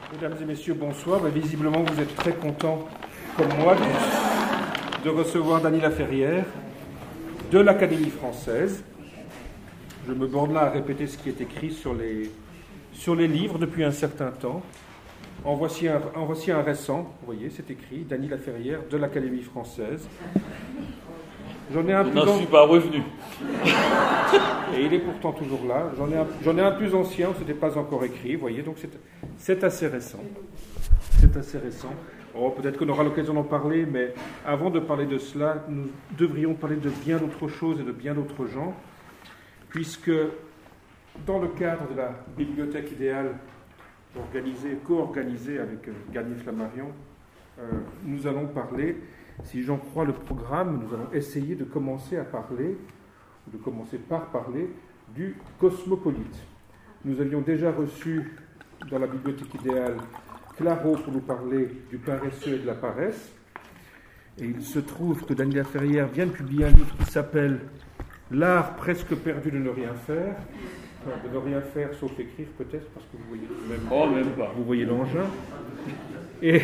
Mesdames et messieurs, bonsoir. Visiblement, vous êtes très contents, comme moi, de recevoir Dany Laferrière de l'Académie française. Je me borne là à répéter ce qui est écrit sur les livres depuis un certain temps. En voici un récent, vous voyez, c'est écrit, Dany Laferrière de l'Académie française. Je n'en suis pas revenu. Et il est pourtant toujours là. J'en ai un plus ancien, ce n'était pas encore écrit, vous voyez, donc c'est assez récent. C'est assez récent. Oh, peut-être qu'on aura l'occasion d'en parler, mais avant de parler de cela, nous devrions parler de bien d'autres choses et de bien d'autres gens, puisque dans le cadre de la bibliothèque idéale co-organisée avec Garnier Flammarion, nous allons parler, si j'en crois le programme, nous allons essayer de commencer par parler du cosmopolite. Nous avions déjà reçu dans la bibliothèque idéale Claro pour nous parler du paresseux et de la paresse. Et il se trouve que Dany Laferrière vient de publier un livre qui s'appelle L'art presque perdu de ne rien faire. Enfin, de ne rien faire sauf écrire peut-être, parce que vous voyez même pas. Vous voyez l'engin. Et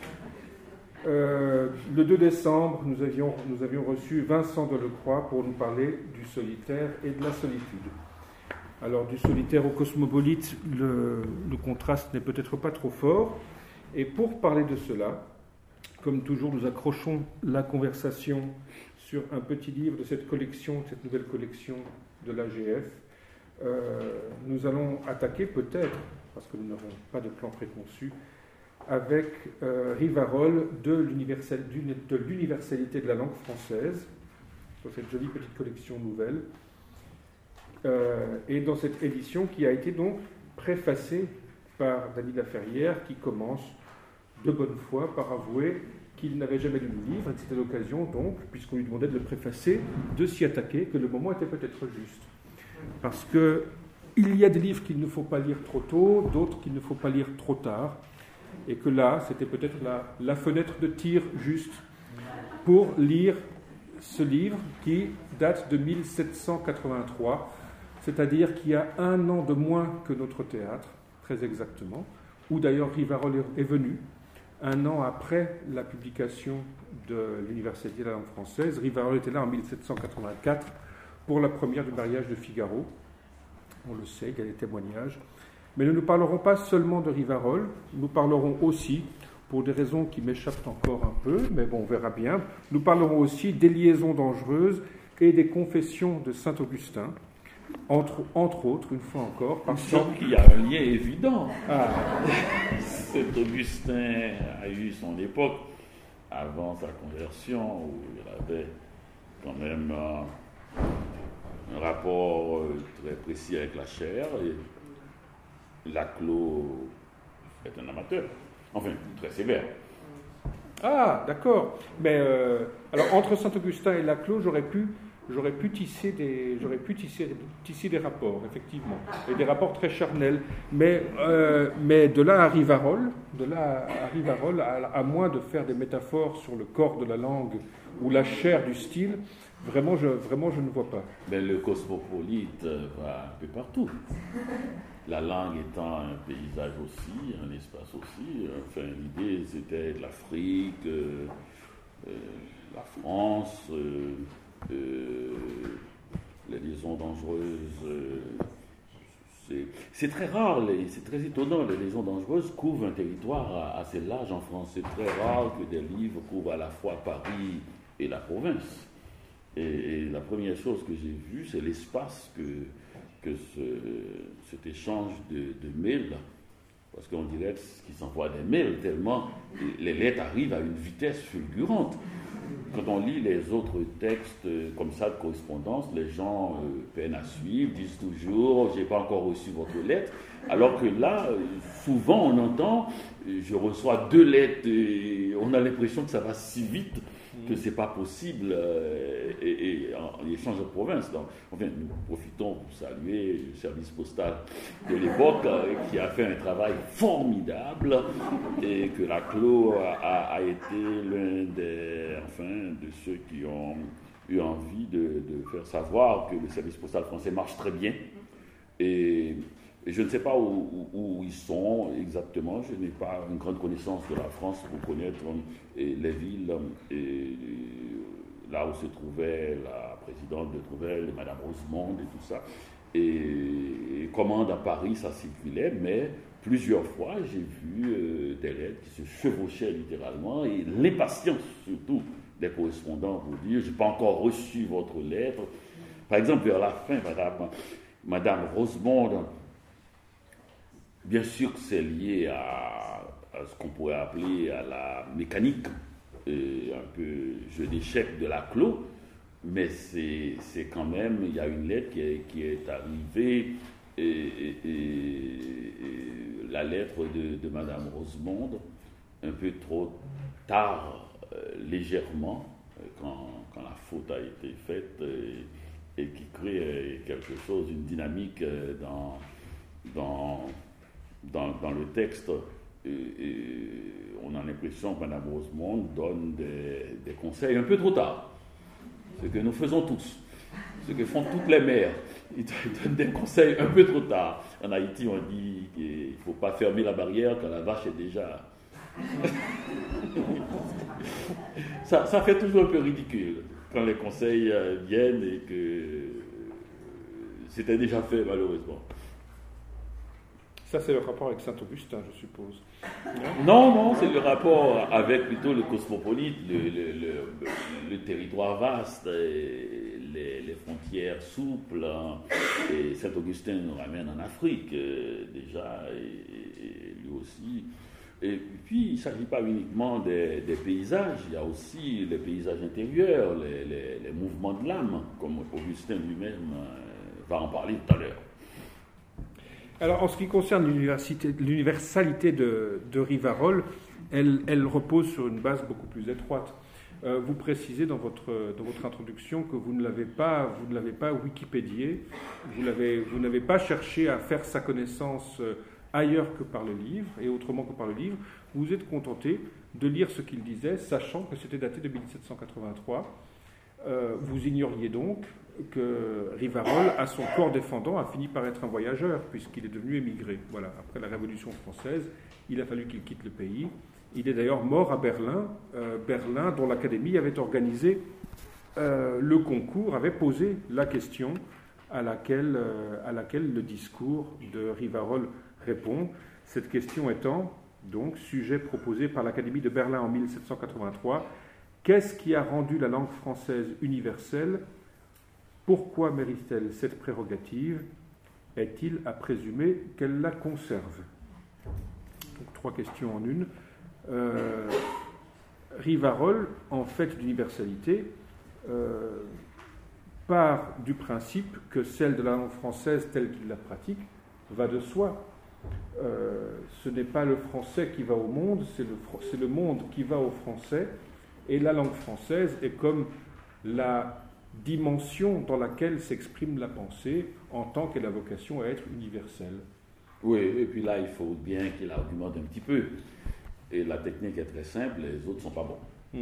le 2 décembre, nous avions reçu Vincent Delecroix pour nous parler du solitaire et de la solitude. Alors, du solitaire au cosmopolite, le contraste n'est peut-être pas trop fort. Et pour parler de cela, comme toujours, nous accrochons la conversation sur un petit livre de cette nouvelle collection de l'AGF. Nous allons attaquer peut-être, parce que nous n'avons pas de plan préconçu, avec Rivarol de l'universalité de la langue française, sur cette jolie petite collection nouvelle, et dans cette édition qui a été donc préfacée par Dany Laferrière, qui commence de bonne foi par avouer qu'il n'avait jamais lu le livre, et c'était l'occasion donc, puisqu'on lui demandait de le préfacer, de s'y attaquer, que le moment était peut-être juste. Parce qu'il y a des livres qu'il ne faut pas lire trop tôt, d'autres qu'il ne faut pas lire trop tard, et que là, c'était peut-être la fenêtre de tir juste pour lire ce livre qui date de 1783, c'est-à-dire qu'il y a un an de moins que notre théâtre, très exactement, où d'ailleurs Rivarol est venu, un an après la publication de l'Universalité de la langue française. Rivarol était là en 1784 pour la première du mariage de Figaro. On le sait, il y a des témoignages. Mais nous ne parlerons pas seulement de Rivarol, nous parlerons aussi, pour des raisons qui m'échappent encore un peu, mais bon, on verra bien, nous parlerons aussi des liaisons dangereuses et des confessions de Saint-Augustin, entre autres, une fois encore. Il semble qu'il y a un lien évident. Saint-Augustin a eu son époque, avant sa conversion, où il avait quand même un rapport très précis avec la chair, et Laclos est un amateur, enfin très sévère. Ah, d'accord. Mais alors entre Saint-Augustin et Laclos, j'aurais pu tisser des rapports, effectivement, et des rapports très charnels. Mais de là à Rivarol, à moins de faire des métaphores sur le corps de la langue ou la chair du style, vraiment je ne vois pas. Mais le cosmopolite va un peu partout. La langue étant un paysage aussi, un espace aussi. Enfin, l'idée, c'était de l'Afrique, la France, les liaisons dangereuses. C'est très rare, c'est très étonnant. Les liaisons dangereuses couvrent un territoire assez large en France. C'est très rare que des livres couvrent à la fois Paris et la province. Et la première chose que j'ai vue, c'est l'espace que cet échange de mails, parce qu'on dirait qu'ils s'envoient des mails tellement les lettres arrivent à une vitesse fulgurante. Quand on lit les autres textes comme ça de correspondance, les gens peinent à suivre, disent toujours « j'ai pas encore reçu votre lettre », alors que là, souvent on entend « je reçois 2 lettres » et on a l'impression que ça va si vite que c'est pas possible et en échange de province. Donc, enfin, nous profitons pour saluer le service postal de l'époque qui a fait un travail formidable et que Laclos a été l'un de ceux qui ont eu envie de faire savoir que le service postal français marche très bien et Et je ne sais pas où ils sont exactement. Je n'ai pas une grande connaissance de la France pour connaître les villes là où se trouvait la présidente de Trouvel, Madame Rosemonde et tout ça. Et commande à Paris, ça circulait, mais plusieurs fois, j'ai vu des lettres qui se chevauchaient littéralement, et l'impatience surtout des correspondants pour dire « je n'ai pas encore reçu votre lettre ». Par exemple, vers la fin, Madame Rosemonde, bien sûr que c'est lié à ce qu'on pourrait appeler à la mécanique, un peu jeu d'échecs de la clos, mais c'est quand même, il y a une lettre qui est arrivée, la lettre de Madame Rosemonde, un peu trop tard, légèrement, quand la faute a été faite, et qui crée quelque chose, une dynamique dans le texte. On a l'impression que Mme Rosemonde donne des conseils un peu trop tard. Ce que nous faisons tous, ce que font toutes les mères. Ils donnent des conseils un peu trop tard. En Haïti, on dit qu'il ne faut pas fermer la barrière quand la vache est déjà... ça fait toujours un peu ridicule quand les conseils viennent et que c'était déjà fait, malheureusement. Ça, c'est le rapport avec Saint-Augustin, je suppose. Non, c'est le rapport avec plutôt le cosmopolite, le territoire vaste, les frontières souples. Et Saint-Augustin nous ramène en Afrique, déjà, et lui aussi. Et puis, il ne s'agit pas uniquement des paysages, il y a aussi les paysages intérieurs, les mouvements de l'âme, comme Augustin lui-même va en parler tout à l'heure. Alors, en ce qui concerne l'universalité de Rivarol, elle repose sur une base beaucoup plus étroite. Vous précisez dans votre introduction que vous ne l'avez pas wikipédié, vous n'avez pas cherché à faire sa connaissance ailleurs que par le livre, et autrement que par le livre. Vous vous êtes contenté de lire ce qu'il disait, sachant que c'était daté de 1783. Vous ignoriez donc que Rivarol, à son corps défendant, a fini par être un voyageur, puisqu'il est devenu émigré. Voilà. Après la Révolution française, il a fallu qu'il quitte le pays. Il est d'ailleurs mort à Berlin, Berlin dont l'Académie avait organisé le concours, avait posé la question à laquelle le discours de Rivarol répond. Cette question étant, donc, sujet proposé par l'Académie de Berlin en 1783, qu'est-ce qui a rendu la langue française universelle ? Pourquoi mérite-t-elle cette prérogative ? Est-il à présumer qu'elle la conserve ? Donc, 3 questions en une. Rivarol, en fait d'universalité, part du principe que celle de la langue française telle qu'il la pratique va de soi. Ce n'est pas le français qui va au monde, c'est le monde qui va au français, et la langue française est comme la dimension dans laquelle s'exprime la pensée en tant qu'elle a vocation à être universelle. Oui, et puis là, il faut bien qu'il argumente un petit peu. Et la technique est très simple, les autres ne sont pas bons.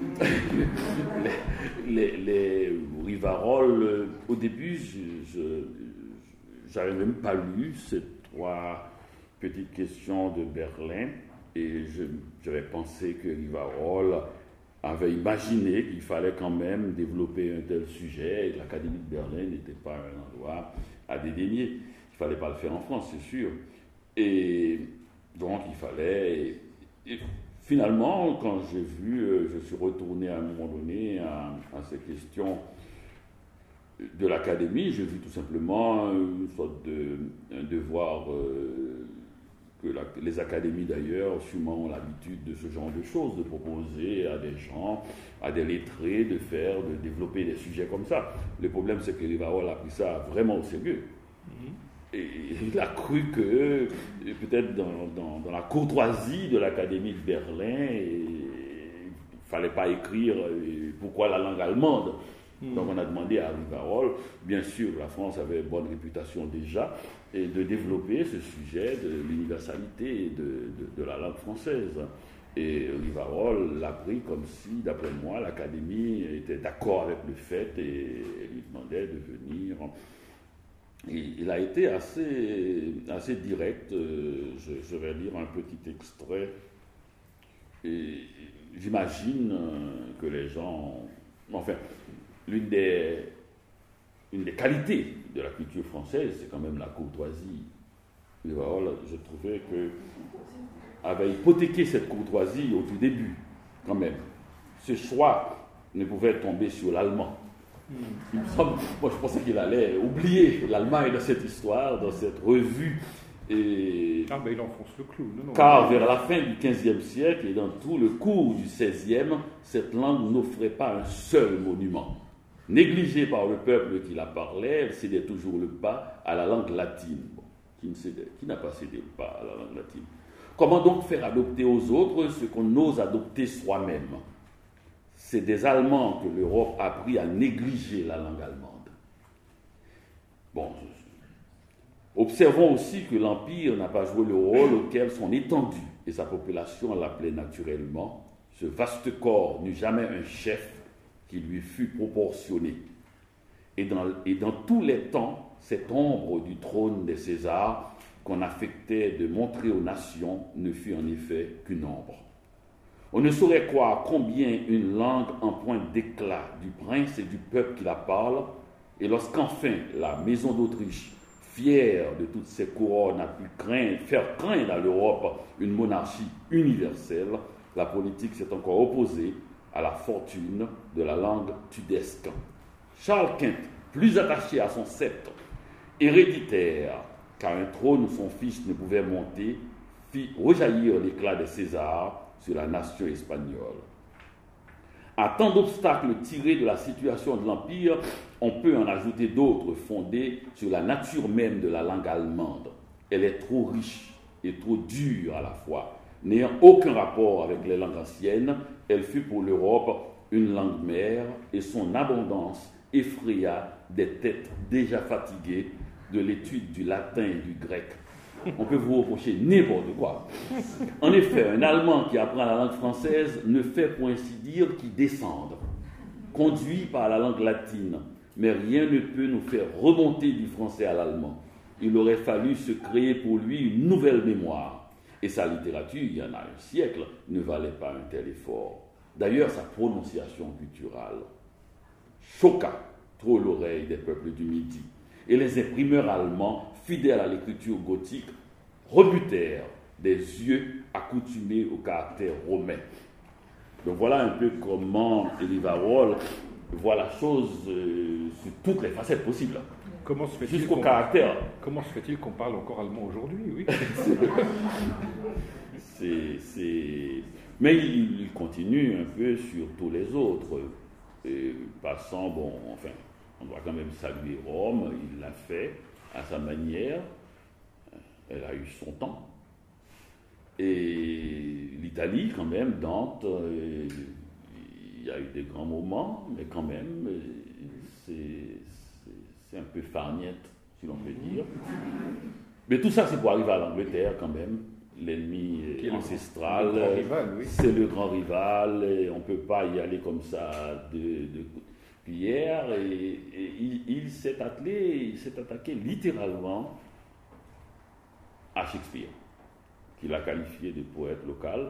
les Rivarol, au début, j'avais même pas lu ces 3 petites questions de Berlin, et j'avais pensé que Rivarol avait imaginé qu'il fallait quand même développer un tel sujet, et que l'Académie de Berlin n'était pas un endroit à dédaigner. Il ne fallait pas le faire en France, c'est sûr. Et donc, il fallait... Et finalement, quand j'ai vu, je suis retourné à un moment donné à ces questions de l'Académie, j'ai vu tout simplement une sorte de devoir que les académies d'ailleurs, sûrement ont l'habitude de ce genre de choses, de proposer à des gens, à des lettrés, de développer des sujets comme ça. Le problème, c'est que Rivarol a pris ça vraiment au sérieux. Et il a cru que, peut-être dans la courtoisie de l'Académie de Berlin, il ne fallait pas écrire pourquoi la langue allemande. Donc on a demandé à Rivarol, bien sûr la France avait bonne réputation déjà, et de développer ce sujet de l'universalité de la langue française. Et Rivarol l'a pris comme si, d'après moi, l'Académie était d'accord avec le fait et lui demandait de venir il a été assez direct. Je vais lire un petit extrait. Et j'imagine que les gens... Enfin, une des qualités de la culture française, c'est quand même la courtoisie. Rivarol, je trouvais que avait hypothéqué cette courtoisie au tout début, quand même. Ce choix ne pouvait tomber sur l'allemand. Il me semble, moi je pensais qu'il allait oublier l'Allemagne dans cette histoire, dans cette revue. Et... Ah ben il enfonce le clou. Non, car vers la fin du XVe siècle et dans tout le cours du XVIe, cette langue n'offrait pas un seul monument. Négligée par le peuple qui la parlait, elle cédait toujours le pas à la langue latine. Qui n'a pas cédé le pas à la langue latine? Comment donc faire adopter aux autres ce qu'on ose adopter soi-même? C'est des Allemands que l'Europe a appris à négliger la langue allemande. Bon, observons aussi que l'Empire n'a pas joué le rôle auquel son étendue et sa population l'appelaient naturellement. Ce vaste corps n'eut jamais un chef qui lui fût proportionné. Et dans tous les temps, cette ombre du trône des Césars qu'on affectait de montrer aux nations ne fut en effet qu'une ombre. On ne saurait croire combien une langue en point d'éclat du prince et du peuple qui la parle, et lorsqu'enfin la maison d'Autriche, fière de toutes ses couronnes, a pu faire craindre à l'Europe une monarchie universelle, la politique s'est encore opposée à la fortune de la langue tudesque. Charles Quint, plus attaché à son sceptre héréditaire qu'à un trône où son fils ne pouvait monter, fit rejaillir l'éclat des Césars sur la nation espagnole. À tant d'obstacles tirés de la situation de l'Empire, on peut en ajouter d'autres fondés sur la nature même de la langue allemande. Elle est trop riche et trop dure à la fois. N'ayant aucun rapport avec les langues anciennes, elle fut pour l'Europe une langue mère et son abondance effraya des têtes déjà fatiguées de l'étude du latin et du grec. On peut vous reprocher n'importe quoi. En effet, un Allemand qui apprend la langue française ne fait pour ainsi dire qu'il descende, conduit par la langue latine, mais rien ne peut nous faire remonter du français à l'allemand. Il aurait fallu se créer pour lui une nouvelle mémoire, et sa littérature, il y en a un siècle, ne valait pas un tel effort. D'ailleurs, sa prononciation gutturale choqua trop l'oreille des peuples du Midi, et les imprimeurs allemands, fidèles à l'écriture gothique, rebutèrent des yeux accoutumés au caractère romain. Donc voilà un peu comment Rivarol voit la chose sur toutes les facettes possibles. Comment se fait-il jusqu'au caractère. Comment se fait-il qu'on parle encore allemand aujourd'hui, oui. Mais il continue un peu sur tous les autres. Passant, on doit quand même saluer Rome, il l'a fait à sa manière, elle a eu son temps. Et l'Italie, quand même, Dante, il y a eu des grands moments, mais quand même, c'est un peu farniette, si l'on peut dire. Mais tout ça, c'est pour arriver à l'Angleterre, quand même. L'ennemi ancestral, c'est le grand rival, et on ne peut pas y aller comme ça de cuillère, et il s'est attaqué littéralement à Shakespeare, qu'il a qualifié de poète local,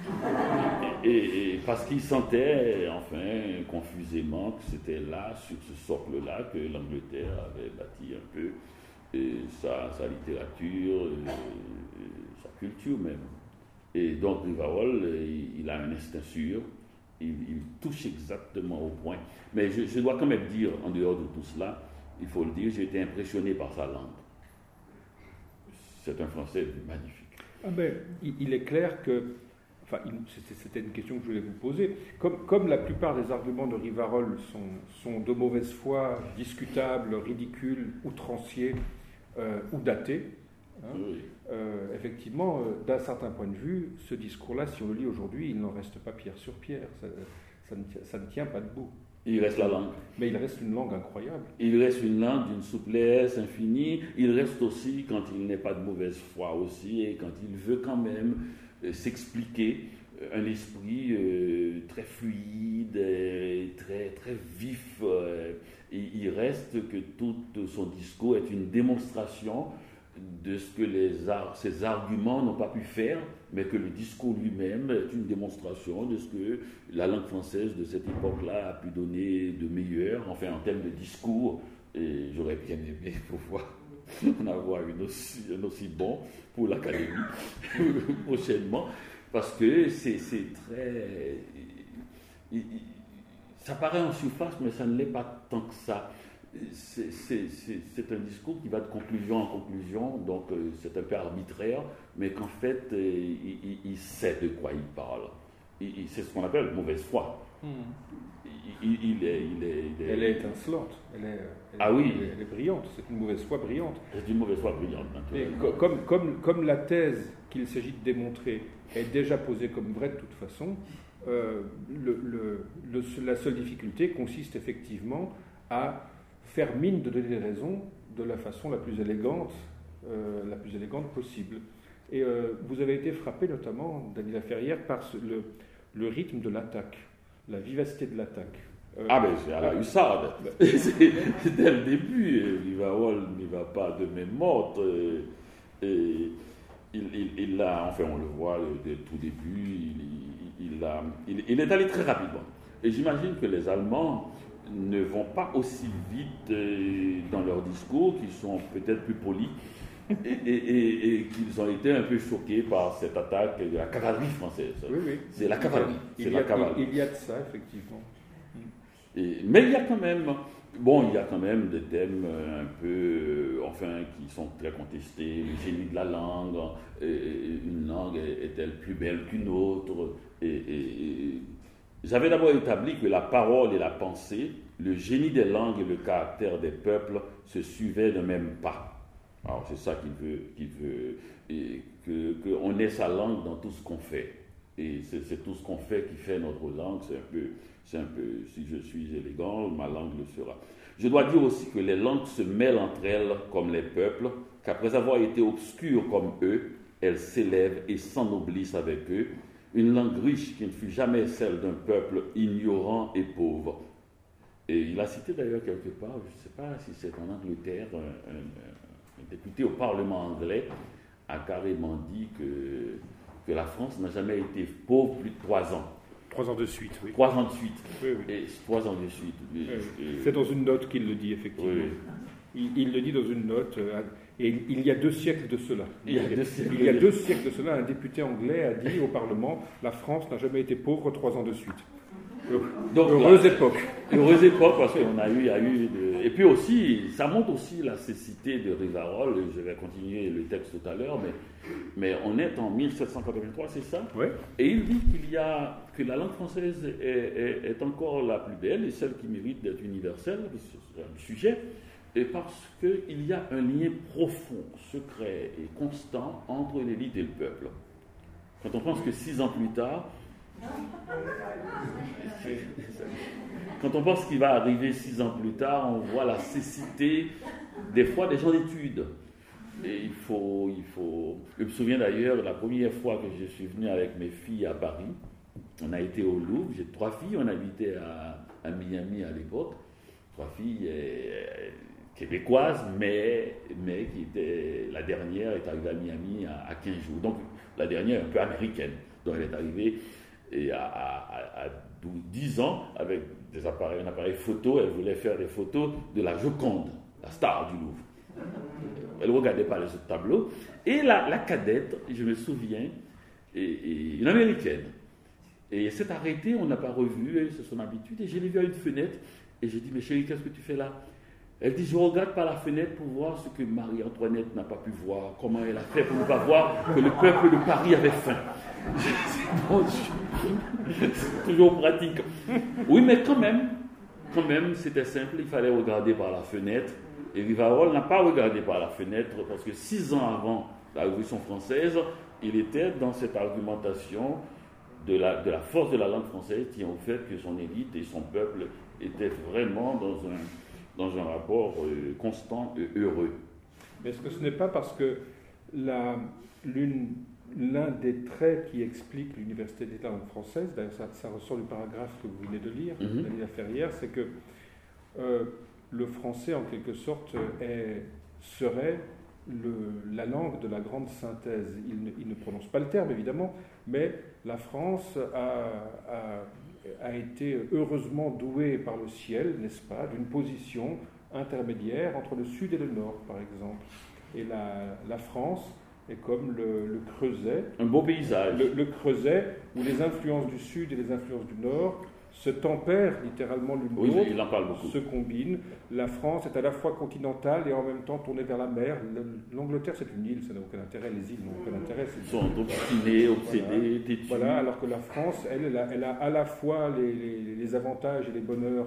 et parce qu'il sentait, enfin, confusément, que c'était là, sur ce socle-là, que l'Angleterre avait bâti un peu sa littérature, sa culture même. Et donc Rivarol, il a un instinct sûr, il touche exactement au point. Mais je dois quand même dire, en dehors de tout cela, il faut le dire, j'ai été impressionné par sa langue. C'est un français magnifique. Il est clair que, c'était une question que je voulais vous poser, comme la plupart des arguments de Rivarol sont de mauvaise foi, discutables, ridicules, outranciers ou datés, oui. Effectivement, d'un certain point de vue, ce discours-là, si on le lit aujourd'hui, il n'en reste pas pierre sur pierre, ça ne tient pas debout. Il reste la langue. Mais il reste une langue incroyable. Il reste une langue d'une souplesse infinie. Il reste aussi, quand il n'est pas de mauvaise foi aussi, et quand il veut quand même s'expliquer, un esprit très fluide, très, très vif. Il reste que tout son discours est une démonstration de ce que ces arguments n'ont pas pu faire, mais que le discours lui-même est une démonstration de ce que la langue française de cette époque-là a pu donner de meilleur, enfin en termes de discours. Et j'aurais bien aimé pouvoir en avoir un aussi bon pour l'Académie prochainement, parce que c'est très... ça paraît en surface, mais ça ne l'est pas tant que ça. C'est un discours qui va de conclusion en conclusion, donc c'est un peu arbitraire, mais qu'en fait, il sait de quoi il parle. C'est ce qu'on appelle mauvaise foi. Elle est étincelante, elle est brillante, c'est une mauvaise foi brillante. C'est une mauvaise foi brillante. Et comme la thèse qu'il s'agit de démontrer est déjà posée comme vraie de toute façon, la seule difficulté consiste effectivement à faire mine de donner des raisons de la façon la plus élégante possible. Et vous avez été frappé notamment, Dany Laferrière, par le rythme de l'attaque, la vivacité de l'attaque. Mais c'est à la hussarde. C'est dès le début. Rivarol n'y va pas de même morte. Il a, enfin on le voit dès le tout début, il est allé très rapidement. Et j'imagine que les Allemands ne vont pas aussi vite dans leur discours, qu'ils sont peut-être plus polis, et qu'ils ont été un peu choqués par cette attaque de la cavalerie française. Oui. C'est la cavalerie. Il y a de ça, effectivement. Mais il y a quand même des thèmes un peu, qui sont très contestés. Le génie de la langue, une langue est-elle plus belle qu'une autre? J'avais d'abord établi que la parole et la pensée, le génie des langues et le caractère des peuples se suivaient d'un même pas. Alors c'est ça qu'il veut, et qu'on ait sa langue dans tout ce qu'on fait. Et c'est tout ce qu'on fait qui fait notre langue. C'est un peu, si je suis élégant, ma langue le sera. Je dois dire aussi que les langues se mêlent entre elles comme les peuples, qu'après avoir été obscures comme eux, elles s'élèvent et s'ennoblissent avec eux. Une langue riche qui ne fut jamais celle d'un peuple ignorant et pauvre. Et il a cité d'ailleurs quelque part, je ne sais pas si c'est en Angleterre, un député au Parlement anglais a carrément dit que la France n'a jamais été pauvre plus de 3 ans. 3 ans de suite, oui. 3 ans de suite. Oui. Et 3 ans de suite. C'est dans une note qu'il le dit, effectivement. Oui. Il le dit dans une note, et il y a 2 siècles de cela. Il y a 2 siècles de cela, un député anglais a dit au Parlement « La France n'a jamais été pauvre 3 ans de suite ». Donc, heureuse époque. Heureuse époque, parce qu'on a eu... Et puis aussi, ça montre aussi la cécité de Rivarol. Je vais continuer le texte tout à l'heure, mais on est en 1783, c'est ça? Oui. Et il dit que la langue française est encore la plus belle et celle qui mérite d'être universelle, c'est un sujet, et parce qu'il y a un lien profond, secret et constant entre l'élite et le peuple. Quand on pense que 6 ans plus tard, quand on pense qu'il va arriver 6 ans plus tard, on voit la cécité des fois des gens d'études. Et il faut... Je me souviens d'ailleurs, la première fois que je suis venu avec mes filles à Paris, on a été au Louvre, j'ai 3 filles, on habitait à Miami à l'époque, 3 filles québécoises, mais qui étaient... La dernière est arrivée à Miami à 15 jours, donc la dernière un peu américaine, donc elle est arrivée... Et à 10 ans, avec un appareil photo, elle voulait faire des photos de la Joconde, la star du Louvre. Elle ne regardait pas les autres tableaux. Et la cadette, je me souviens, une américaine. Et elle s'est arrêtée, on n'a pas revu, c'est son habitude. Et je l'ai vue à une fenêtre, et j'ai dit, mais chérie, qu'est-ce que tu fais là? Elle dit, je regarde par la fenêtre pour voir ce que Marie-Antoinette n'a pas pu voir, comment elle a fait pour ne pas voir que le peuple de Paris avait faim. C'est toujours pratique. Oui, mais quand même, c'était simple, il fallait regarder par la fenêtre. Et Rivarol n'a pas regardé par la fenêtre parce que 6 ans avant la Révolution française, il était dans cette argumentation de la force de la langue française qui au fait que son élite et son peuple étaient vraiment dans un rapport constant et heureux. Mais est-ce que ce n'est pas parce que l'une l'un des traits qui explique l'université d'État langue française, d'ailleurs ça ressort du paragraphe que vous venez de lire, Daniela Ferrière, c'est que le français, en quelque sorte, serait la langue de la grande synthèse. Il ne prononce pas le terme, évidemment, mais la France a été heureusement douée par le ciel, n'est-ce pas, d'une position intermédiaire entre le sud et le nord, par exemple. Et la France est comme le creuset. Un beau paysage. Le creuset où les influences du sud et les influences du nord se tempèrent littéralement l'une l'autre, oui, il en parle beaucoup. Se combinent. La France est à la fois continentale et en même temps tournée vers la mer. L'Angleterre, c'est une île, ça n'a aucun intérêt. Les îles n'ont aucun intérêt. Ils sont obstinés, obsédés, têtus. Voilà, alors que la France, elle a à la fois les avantages et les bonheurs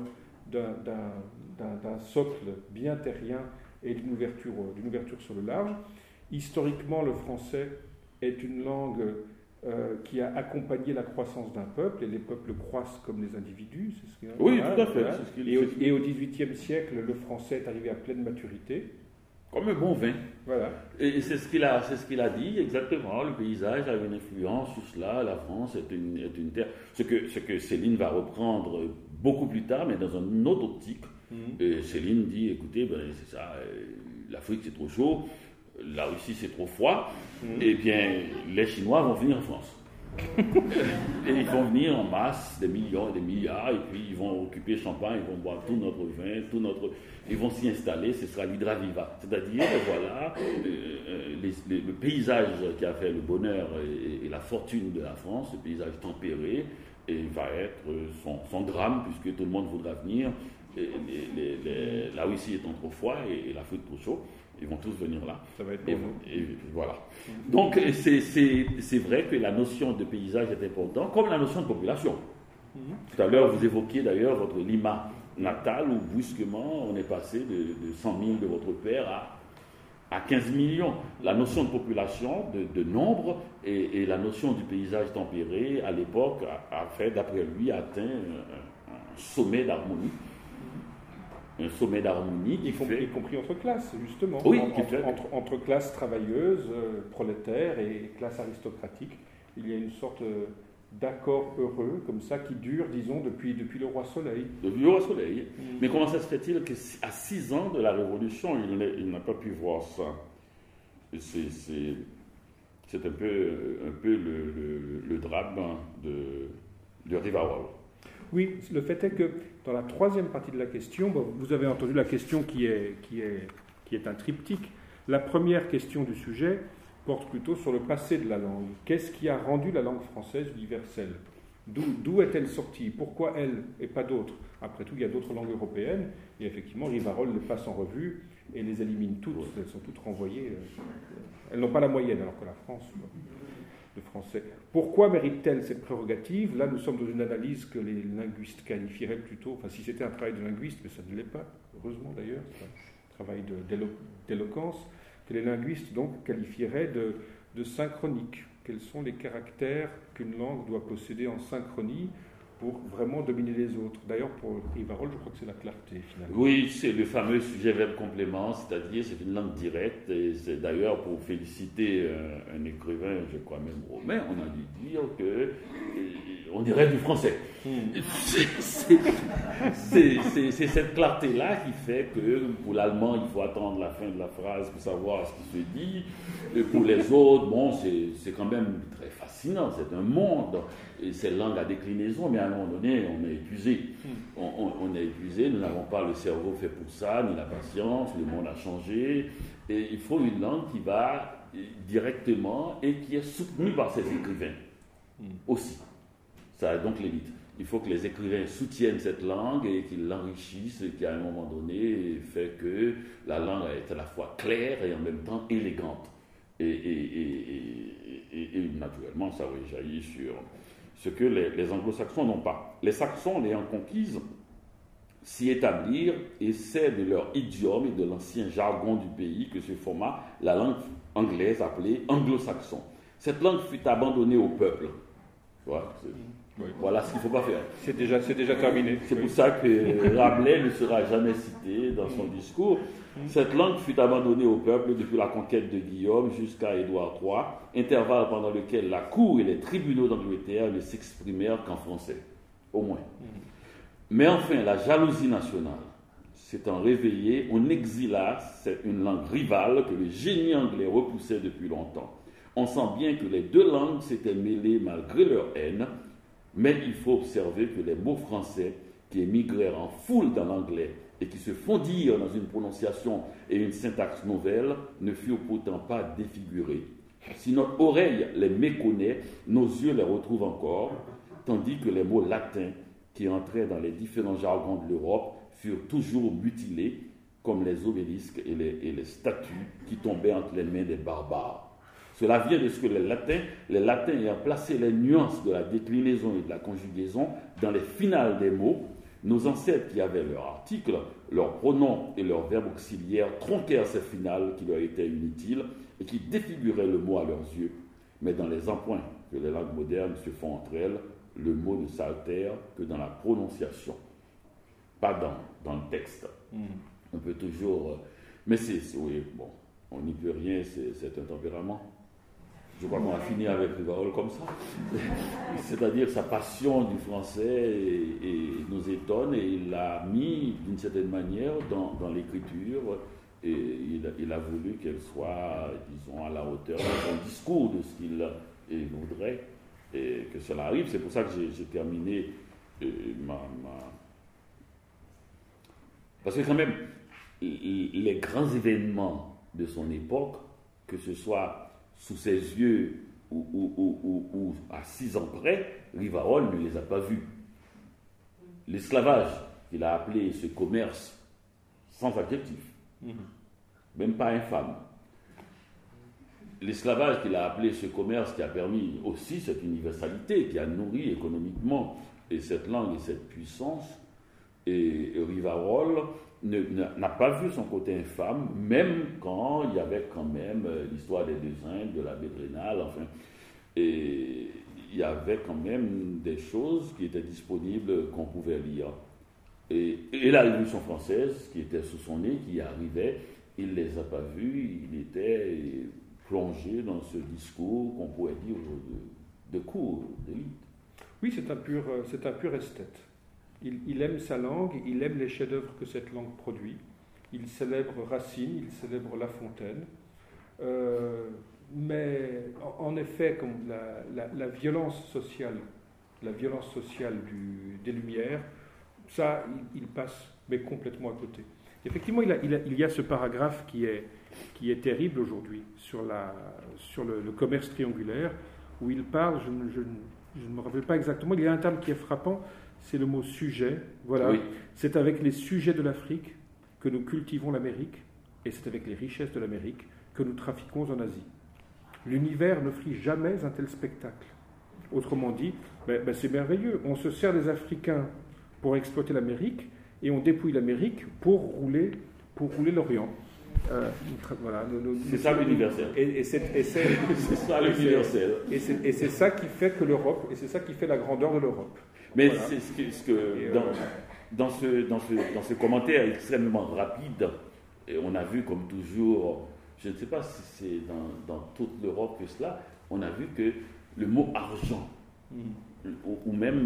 d'un socle bien terrien et d'une ouverture sur le large. Historiquement, le français est une langue qui a accompagné la croissance d'un peuple, et les peuples croissent comme les individus. C'est ce oui, tout à fait. Voilà. Et au XVIIIe siècle, le français est arrivé à pleine maturité. Comme un bon vin. Voilà. Et c'est ce qu'il a dit exactement. Le paysage a une influence sur cela. La France est une terre. Ce que Céline va reprendre beaucoup plus tard, mais dans une autre optique. Céline dit, écoutez, c'est ça, l'Afrique c'est trop chaud, la Russie c'est trop froid, et bien les Chinois vont venir en France. Et ils vont venir en masse, des millions et des milliards, et puis ils vont occuper Champagne, ils vont boire tout notre vin, ils vont s'y installer, ce sera l'Hydra Viva. C'est-à-dire, voilà, le paysage qui a fait le bonheur et la fortune de la France, le paysage tempéré, et va être son drame, puisque tout le monde voudra venir. La Russie étant trop froid et l'Afrique trop chaud, ils vont tous venir là. Ça va être et voilà. Donc c'est vrai que la notion de paysage est importante, comme la notion de population. Tout à l'heure, vous évoquiez d'ailleurs votre Lima natale, où brusquement on est passé de 100 000 de votre père à 15 millions. La notion de population, de nombre, et la notion du paysage tempéré, à l'époque, a fait, d'après lui, atteint un sommet d'harmonie. Un sommet d'harmonie y compris entre classes, justement. Oui, entre classes travailleuses, prolétaires et classes aristocratiques. Il y a une sorte d'accord heureux, comme ça, qui dure, disons, depuis le Roi Soleil. Depuis le Roi Soleil. Mais comment ça se fait-il qu'à 6 ans de la Révolution, il n'a pas pu voir ça? C'est un peu le drame de Rivarol. Oui, le fait est que dans la troisième partie de la question, vous avez entendu la question qui est un triptyque. La première question du sujet porte plutôt sur le passé de la langue. Qu'est-ce qui a rendu la langue française universelle? D'où est-elle sortie? Pourquoi elle et pas d'autres? Après tout, il y a d'autres langues européennes, et effectivement, Rivarol les passe en revue et les élimine toutes. Elles sont toutes renvoyées. Elles n'ont pas la moyenne, alors que la France... Le français. Pourquoi mérite-t-elle cette prérogative? Là, nous sommes dans une analyse que les linguistes qualifieraient plutôt, enfin si c'était un travail de linguiste, mais ça ne l'est pas, heureusement d'ailleurs, c'est un travail d'éloquence, que les linguistes donc qualifieraient de synchronique. Quels sont les caractères qu'une langue doit posséder en synchronie pour vraiment dominer les autres? D'ailleurs, pour Rivarol, je crois que c'est la clarté, finalement. Oui, c'est le fameux sujet-verbe complément, c'est-à-dire c'est une langue directe, et c'est d'ailleurs pour féliciter un écrivain, je crois même romain, on a dû dire qu'on dirait du français. C'est cette clarté-là qui fait que pour l'allemand, il faut attendre la fin de la phrase pour savoir ce qui se dit. Et pour les autres, bon, c'est quand même très fascinant, c'est un monde. Et c'est langue à déclinaison, mais à un moment donné, on est épuisé. On est épuisé, nous n'avons pas le cerveau fait pour ça, ni la patience, le monde a changé. Et il faut une langue qui va directement et qui est soutenue par ses écrivains aussi. Ça a donc l'élite. Il faut que les écrivains soutiennent cette langue et qu'ils l'enrichissent, et qui à un moment donné fait que la langue est à la fois claire et en même temps élégante. Et naturellement, ça rejaillit sur ce que les anglo-saxons n'ont pas. Les saxons, l'ayant conquise, s'y établirent, et c'est de leur idiome et de l'ancien jargon du pays que se forma la langue anglaise appelée anglo-saxon. Cette langue fut abandonnée au peuple. Voilà, Oui. Voilà ce qu'il ne faut pas faire. C'est déjà terminé. C'est pour ça que Rabelais ne sera jamais cité dans son discours. Cette langue fut abandonnée au peuple depuis la conquête de Guillaume jusqu'à Édouard III, intervalle pendant lequel la cour et les tribunaux d'Angleterre ne s'exprimèrent qu'en français, au moins. Mais enfin, la jalousie nationale s'étant réveillée, on exila une langue rivale que le génie anglais repoussait depuis longtemps. On sent bien que les deux langues s'étaient mêlées malgré leur haine, mais il faut observer que les mots français qui émigrèrent en foule dans l'anglais et qui se fondirent dans une prononciation et une syntaxe nouvelle ne furent pourtant pas défigurés. Si notre oreille les méconnaît, nos yeux les retrouvent encore, tandis que les mots latins qui entraient dans les différents jargons de l'Europe furent toujours mutilés, comme les obélisques et les statues qui tombaient entre les mains des barbares. Cela vient de ce que les latins ayant placé les nuances de la déclinaison et de la conjugaison dans les finales des mots, nos ancêtres qui avaient leurs articles, leurs pronoms et leurs verbes auxiliaires tronquèrent ces finales qui leur étaient inutiles et qui défiguraient le mot à leurs yeux. Mais dans les emprunts que les langues modernes se font entre elles, le mot ne s'altère que dans la prononciation, pas dans le texte. On peut toujours... mais oui, bon, on n'y peut rien, c'est un tempérament. Je crois qu'on a fini avec Rivarol comme ça. C'est-à-dire sa passion du français et nous étonne, et il l'a mis d'une certaine manière dans l'écriture, et il a voulu qu'elle soit, disons, à la hauteur de son discours, de ce qu'il voudrait, et que cela arrive. C'est pour ça que j'ai terminé Parce que quand même, les grands événements de son époque, que ce soit sous ses yeux ou à 6 ans près, Rivarol ne les a pas vus. L'esclavage, qu'il a appelé ce commerce sans adjectif, même pas infâme. L'esclavage qu'il a appelé ce commerce qui a permis aussi cette universalité, qui a nourri économiquement et cette langue et cette puissance, et Rivarol n'a pas vu son côté infâme, même quand il y avait quand même l'histoire des deux Indes, de la baie de Rhénal, enfin, et il y avait quand même des choses qui étaient disponibles qu'on pouvait lire. Et la Révolution française, qui était sous son nez, qui arrivait, il ne les a pas vus, il était plongé dans ce discours qu'on pourrait dire de cour, d'élite. Oui, c'est un pur esthète. Il aime sa langue, il aime les chefs-d'œuvre que cette langue produit. Il célèbre Racine, il célèbre La Fontaine. Mais en effet, comme la violence sociale des Lumières, ça, il passe mais complètement à côté. Effectivement, il y a ce paragraphe qui est terrible aujourd'hui sur le commerce triangulaire, où il parle, je ne me rappelle pas exactement, il y a un terme qui est frappant, c'est le mot sujet. Voilà. Oui. C'est avec les sujets de l'Afrique que nous cultivons l'Amérique, et c'est avec les richesses de l'Amérique que nous trafiquons en Asie. L'univers n'offrit jamais un tel spectacle. Autrement dit, c'est merveilleux. On se sert des Africains pour exploiter l'Amérique, et on dépouille l'Amérique pour rouler l'Orient. Voilà, c'est ça l'universel. Et c'est ça l'universel. Et c'est ça qui fait que l'Europe, et c'est ça qui fait la grandeur de l'Europe. Mais voilà. C'est ce que dans ce commentaire extrêmement rapide, et on a vu comme toujours, je ne sais pas si c'est dans toute l'Europe que cela, on a vu que le mot argent, ou même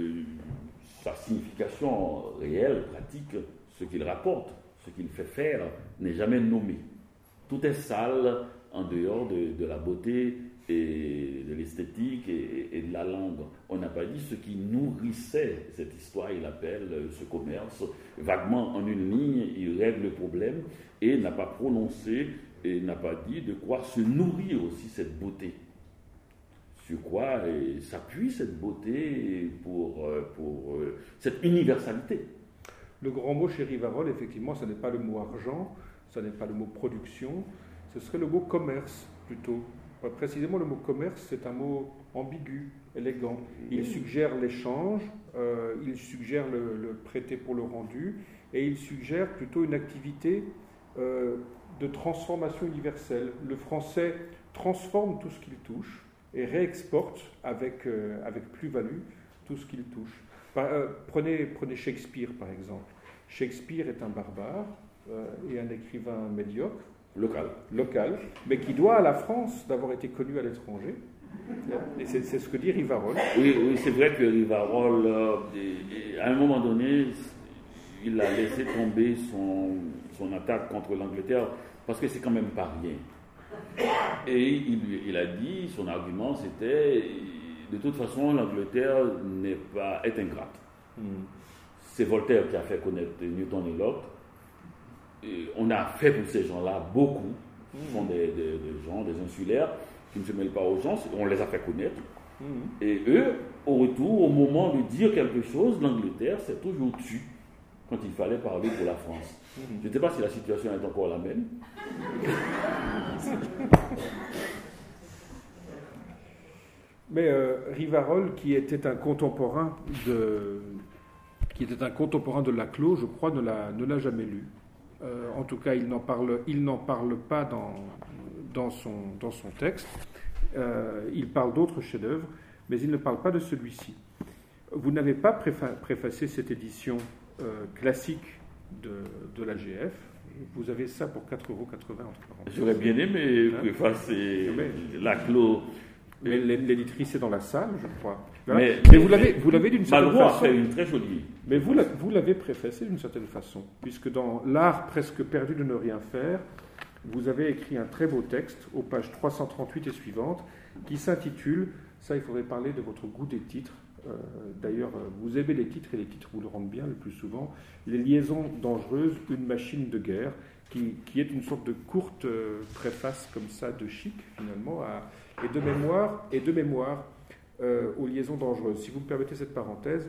sa signification réelle, pratique, ce qu'il rapporte, ce qu'il fait faire, n'est jamais nommé. Tout est sale en dehors de la beauté et de l'esthétique et de la langue. On n'a pas dit ce qui nourrissait cette histoire, il appelle ce commerce. Vaguement, en une ligne, il règle le problème et n'a pas prononcé et n'a pas dit de quoi se nourrit aussi cette beauté. Sur quoi s'appuie cette beauté pour cette universalité. Le grand mot chez Rivarol, effectivement, ce n'est pas le mot argent, ce n'est pas le mot production, ce serait le mot commerce plutôt. Précisément, le mot commerce, c'est un mot ambigu, élégant. Il suggère l'échange, il suggère le prêter pour le rendu, et il suggère plutôt une activité de transformation universelle. Le français transforme tout ce qu'il touche et réexporte avec plus-value tout ce qu'il touche. Prenez Shakespeare, par exemple. Shakespeare est un barbare et un écrivain médiocre, local, mais qui doit à la France d'avoir été connu à l'étranger. Et c'est ce que dit Rivarol. Oui, c'est vrai que Rivarol, à un moment donné, il a laissé tomber son attaque contre l'Angleterre parce que c'est quand même pas rien. Et il a dit, son argument c'était, de toute façon, l'Angleterre est ingrate. C'est Voltaire qui a fait connaître Newton et Locke. Et on a fait pour ces gens-là beaucoup. Ce sont des gens, des insulaires, qui ne se mêlent pas aux gens, on les a fait connaître. Et eux, au retour, au moment de dire quelque chose, l'Angleterre s'est toujours tue quand il fallait parler pour la France. Je ne sais pas si la situation est encore la même. Mais Rivarol, qui était un contemporain de Laclos, je crois, ne l'a jamais lu. En tout cas, il n'en parle pas dans son texte. Il parle d'autres chefs-d'œuvre, mais il ne parle pas de celui-ci. Vous n'avez pas préfacé cette édition classique de l'AGF. Vous avez ça pour 4,80 € entre parenthèses. J'aurais bien aimé préfacer Laclos. Mais l'éditrice est dans la salle, je crois. Mais vous l'avez d'une certaine façon. a fait une très jolie. Mais vous l'avez préfacé d'une certaine façon, puisque dans L'art presque perdu de ne rien faire, vous avez écrit un très beau texte aux pages 338 et suivantes, qui s'intitule, ça il faudrait parler de votre goût des titres. D'ailleurs, vous aimez les titres et les titres vous le rendent bien le plus souvent. Les liaisons dangereuses, une machine de guerre, qui est une sorte de courte préface comme ça de chic finalement et de mémoire aux liaisons dangereuses. Si vous me permettez cette parenthèse,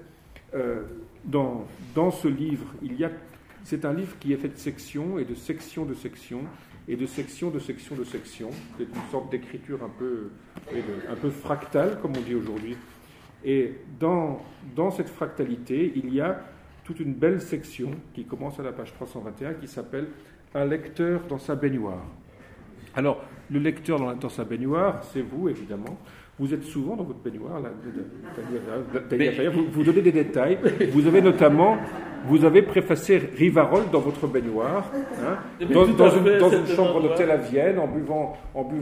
dans ce livre, c'est un livre qui est fait de sections et de sections de sections et de sections de sections de sections. C'est une sorte d'écriture un peu fractale, comme on dit aujourd'hui. Et dans cette fractalité, il y a toute une belle section qui commence à la page 321 qui s'appelle « Un lecteur dans sa baignoire ». Alors, le lecteur dans sa baignoire, c'est vous, évidemment. Vous êtes souvent dans votre baignoire, là. Vous donnez des détails. Vous avez préfacé Rivarol dans votre baignoire, hein, dans une chambre d'hôtel à Vienne, en buvant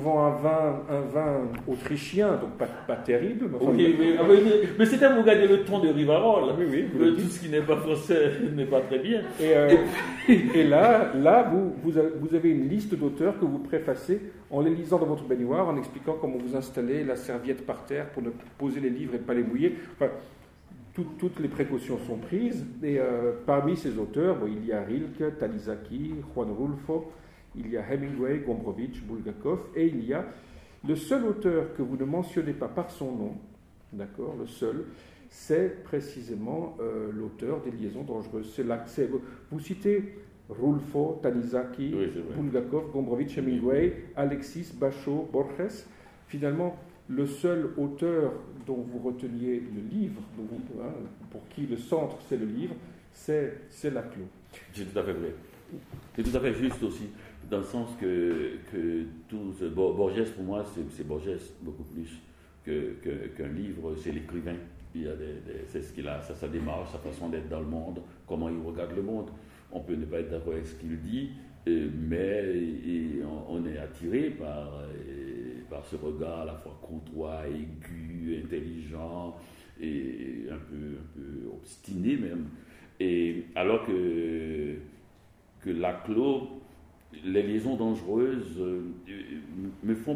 un vin autrichien, donc pas terrible. Mais c'était pour garder le ton de Rivarol. Oui, tout ce qui n'est pas français n'est pas très bien. Et là, vous avez une liste d'auteurs que vous préfacez en les lisant dans votre baignoire, en expliquant comment vous installez la serviette par terre pour ne poser les livres et ne pas les mouiller. Enfin, toutes les précautions sont prises. Et parmi ces auteurs, il y a Rilke, Tanizaki, Juan Rulfo, il y a Hemingway, Gombrowicz, Bulgakov, et il y a le seul auteur que vous ne mentionnez pas par son nom, d'accord, le seul, c'est précisément l'auteur des Liaisons dangereuses. Vous citez Rulfo, Tanizaki, Bulgakov, Gombrowicz, Hemingway, Alexis, Bachot, Borges. Finalement, le seul auteur dont vous reteniez le livre, pour qui le centre c'est le livre, c'est Laclos. C'est tout à fait vrai. C'est tout à fait juste aussi, dans le sens que Borges, pour moi, c'est Borges beaucoup plus qu'un livre, c'est l'écrivain. C'est ce qu'il a, sa démarche, sa façon d'être dans le monde, comment il regarde le monde. On peut ne pas être d'accord avec ce qu'il dit, mais on est attiré par ce regard à la fois courtois, aigu, intelligent et un peu obstiné même. Et alors que Laclos, les liaisons dangereuses me font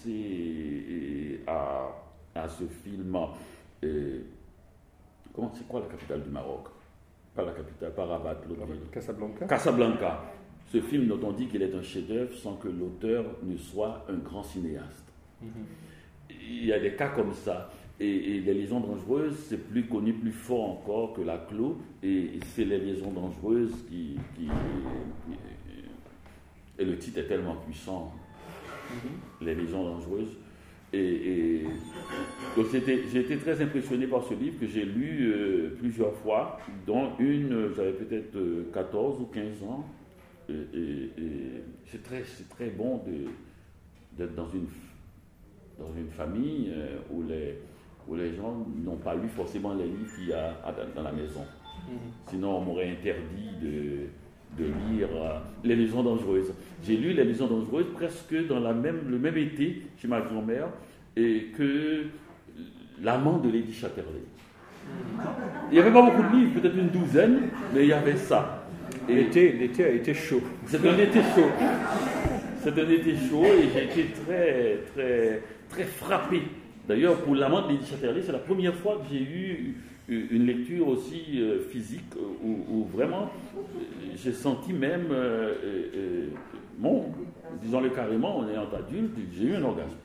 penser à ce film. C'est quoi la capitale du Maroc? Pas la capitale, pas Rabat, l'autre ville. Casablanca. Ce film dont on dit qu'il est un chef-d'œuvre sans que l'auteur ne soit un grand cinéaste. Il y a des cas comme ça. Et les liaisons dangereuses, c'est plus connu, plus fort encore que Laclos. Et c'est les liaisons dangereuses qui et le titre est tellement puissant. Les liaisons dangereuses. Donc j'ai été très impressionné par ce livre que j'ai lu plusieurs fois, dont une, j'avais peut-être 14 ou 15 ans. Et c'est très bon d'être dans une famille où où les gens n'ont pas lu forcément les livres qu'il y a dans la maison. Sinon, on m'aurait interdit de lire Les Liaisons dangereuses. J'ai lu Les Liaisons dangereuses presque dans le même été chez ma grand-mère et que L'amant de Lady Chatterley. Il n'y avait pas beaucoup de livres, peut-être une douzaine, mais il y avait ça. L'été a été chaud. C'est un été chaud. C'est un été chaud et j'ai été très, très, très frappé. D'ailleurs, pour L'amant de Lady Chatterley, c'est la première fois que j'ai eu une lecture aussi physique où vraiment j'ai senti même, disons-le carrément, en ayant adulte, j'ai eu un orgasme.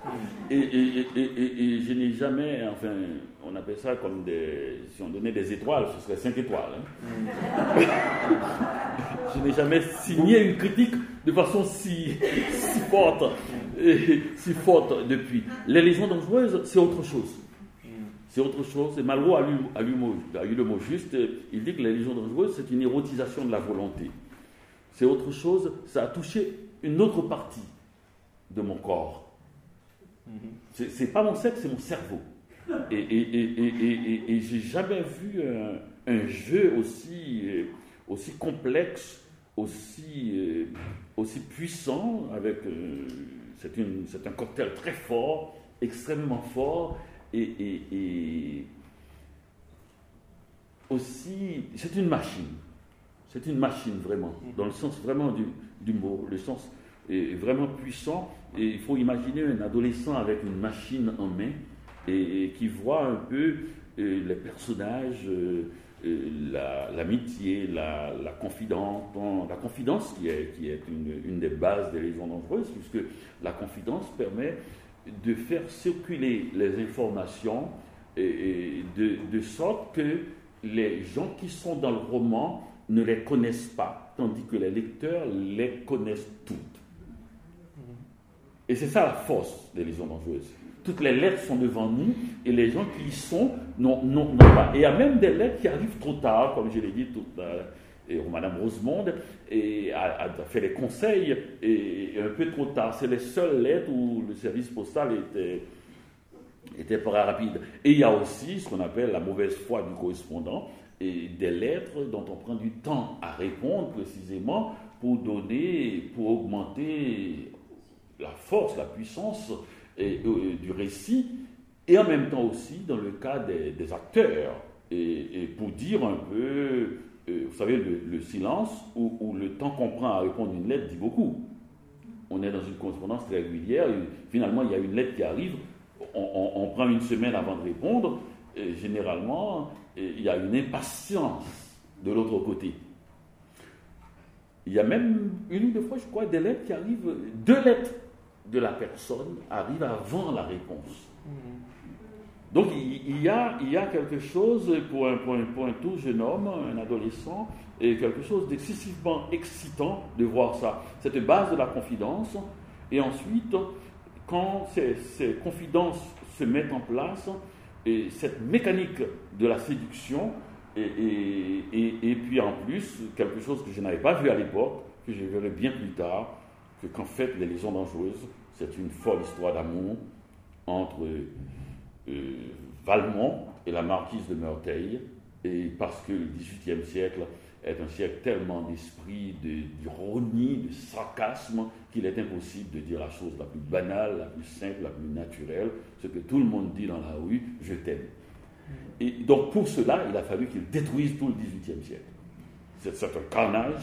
Et je n'ai jamais, enfin, on appelle ça comme si on donnait des étoiles, ce serait 5 étoiles. Hein. Je n'ai jamais signé une critique de façon si forte depuis. Les Liaisons dangereuses, c'est autre chose. C'est autre chose. Et Malraux a eu le mot juste. Il dit que Les Liaisons dangereuses, c'est une érotisation de la volonté. C'est autre chose. Ça a touché une autre partie de mon corps. C'est pas mon sexe, c'est mon cerveau. Et j'ai jamais vu un jeu aussi complexe, aussi puissant. C'est un cocktail très fort, extrêmement fort, et aussi c'est une machine. C'est une machine vraiment, dans le sens vraiment du mot, le sens est vraiment puissant. Et il faut imaginer un adolescent avec une machine en main et qui voit un peu les personnages, l'amitié, la confidence qui est une des bases des Liaisons dangereuses, puisque la confidence permet de faire circuler les informations de sorte que les gens qui sont dans le roman ne les connaissent pas, tandis que les lecteurs les connaissent toutes. Et c'est ça la force des Liaisons dangereuses. Toutes les lettres sont devant nous et les gens qui y sont n'ont pas. Et il y a même des lettres qui arrivent trop tard, comme je l'ai dit, Madame Rosemonde a fait les conseils et un peu trop tard. C'est les seules lettres où le service postal était pas rapide. Et il y a aussi ce qu'on appelle la mauvaise foi du correspondant et des lettres dont on prend du temps à répondre précisément pour augmenter la force, la puissance du récit, et en même temps aussi dans le cas des acteurs, et pour dire un peu, vous savez, le silence ou le temps qu'on prend à répondre une lettre dit beaucoup. On est dans une correspondance très régulière, et finalement il y a une lettre qui arrive, on prend une semaine avant de répondre, et généralement il y a une impatience de l'autre côté. Il y a même une ou deux fois, je crois, des lettres qui arrivent, 2 lettres de la personne arrivent avant la réponse. Donc il y a quelque chose pour un tout jeune homme, un adolescent, et quelque chose d'excessivement excitant de voir ça. Cette base de la confidence, et ensuite, quand ces confidences se mettent en place, et cette mécanique de la séduction, et puis en plus, quelque chose que je n'avais pas vu à l'époque, que je verrai bien plus tard, qu'en fait, Les Liaisons dangereuses, c'est une folle histoire d'amour entre Valmont et la marquise de Merteuil, et parce que le XVIIIe siècle est un siècle tellement d'esprit, d'ironie, de sarcasme, qu'il est impossible de dire la chose la plus banale, la plus simple, la plus naturelle, ce que tout le monde dit dans la rue, je t'aime. Et donc pour cela, il a fallu qu'il détruise tout le XVIIIe siècle. C'est un carnage,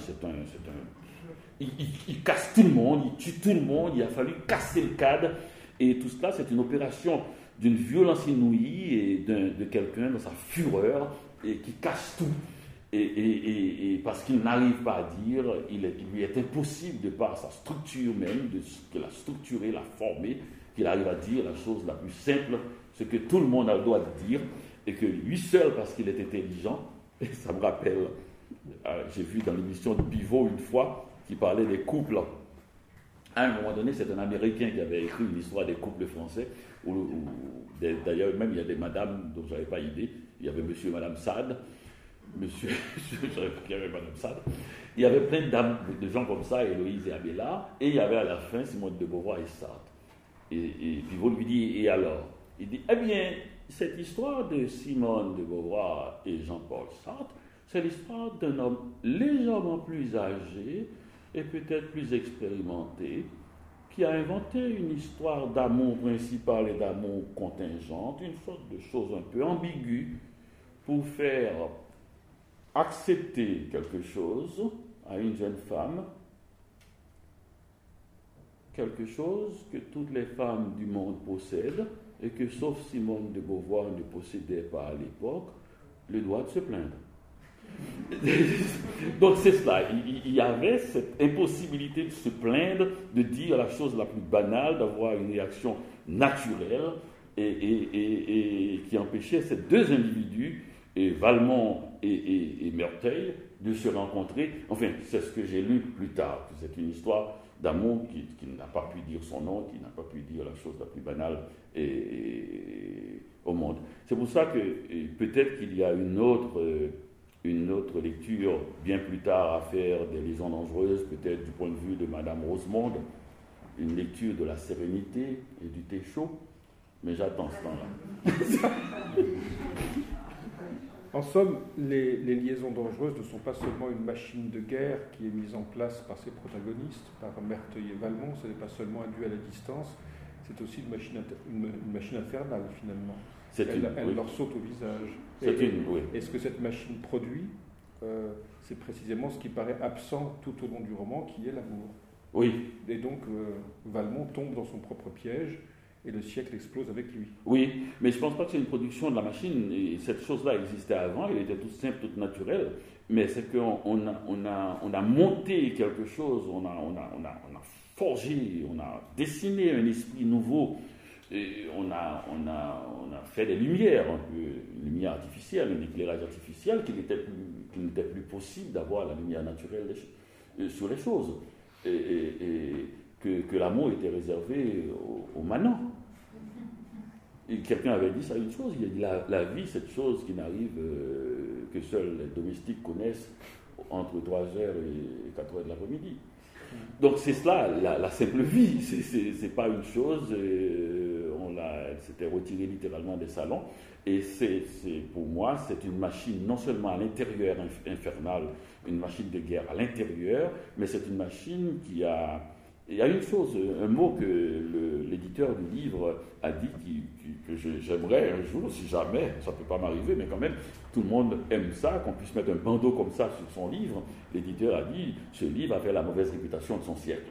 il casse tout le monde, il tue tout le monde, il a fallu casser le cadre, et tout cela, c'est une opération d'une violence inouïe et de quelqu'un dans sa fureur, et qui casse tout. Et parce qu'il n'arrive pas à dire, il lui est impossible, de par sa structure même, de ce qu'il a structuré, l'a formé, qu'il arrive à dire la chose la plus simple, ce que tout le monde a le droit de dire, et que lui seul, parce qu'il est intelligent, et ça me rappelle, j'ai vu dans l'émission de Pivot une fois, qui parlait des couples. À un moment donné, c'est un Américain qui avait écrit une histoire des couples français, d'ailleurs même il y a des madames dont je n'avais pas idée, il y avait monsieur et madame Sade, je savais pas qu'il y avait madame Sade, il y avait plein de gens comme ça, Héloïse et Abélard, et il y avait à la fin Simone de Beauvoir et Sartre. Et Pivot lui dit, et alors? Il dit, eh bien, cette histoire de Simone de Beauvoir et Jean-Paul Sartre, c'est l'histoire d'un homme légèrement plus âgé et peut-être plus expérimenté, qui a inventé une histoire d'amour principal et d'amour contingente, une sorte de chose un peu ambiguë, pour faire accepter quelque chose à une jeune femme, quelque chose que toutes les femmes du monde possèdent et que, sauf Simone de Beauvoir, ne possédait pas à l'époque, le droit de se plaindre. Donc c'est cela, il y avait cette impossibilité de se plaindre, de dire la chose la plus banale, d'avoir une réaction naturelle et qui empêchait ces deux individus, Valmont et Merteuil, de se rencontrer. Enfin, c'est ce que j'ai lu plus tard. C'est une histoire d'amour qui n'a pas pu dire son nom, qui n'a pas pu dire la chose la plus banale au monde. C'est pour ça que peut-être qu'il y a une autre lecture bien plus tard à faire des Liaisons dangereuses, peut-être du point de vue de Madame Rosemonde, une lecture de la sérénité et du thé chaud, mais j'attends ce temps-là. En somme, les liaisons dangereuses ne sont pas seulement une machine de guerre qui est mise en place par ses protagonistes, par Merteuil et Valmont, ce n'est pas seulement un duel à distance, c'est aussi une machine infernale finalement. Elle leur saute au visage. Et ce que cette machine produit, c'est précisément ce qui paraît absent tout au long du roman, qui est l'amour. Oui. Et donc, Valmont tombe dans son propre piège, et le siècle explose avec lui. Oui, mais je ne pense pas que c'est une production de la machine. Et cette chose-là existait avant, elle était toute simple, toute naturelle, mais c'est qu'on a monté quelque chose, on a forgé, on a dessiné un esprit nouveau, et on a fait des lumières, un peu, une lumière artificielle, un éclairage artificiel qu'il n'était plus possible d'avoir la lumière naturelle sur les choses. Et que l'amour était réservé aux manants. Et quelqu'un avait dit ça une chose, il a dit la vie, cette chose qui n'arrive que seuls les domestiques connaissent entre 3h et 4h de l'après-midi. Donc c'est cela, la simple vie, c'est pas une chose, elle s'était retirée littéralement des salons, et pour moi, c'est une machine non seulement à l'intérieur infernale, une machine de guerre à l'intérieur, mais c'est une machine qui a... Il y a une chose, un mot que l'éditeur du livre a dit que j'aimerais un jour, si jamais, ça ne peut pas m'arriver, mais quand même, tout le monde aime ça, qu'on puisse mettre un bandeau comme ça sur son livre. L'éditeur a dit, ce livre a fait la mauvaise réputation de son siècle.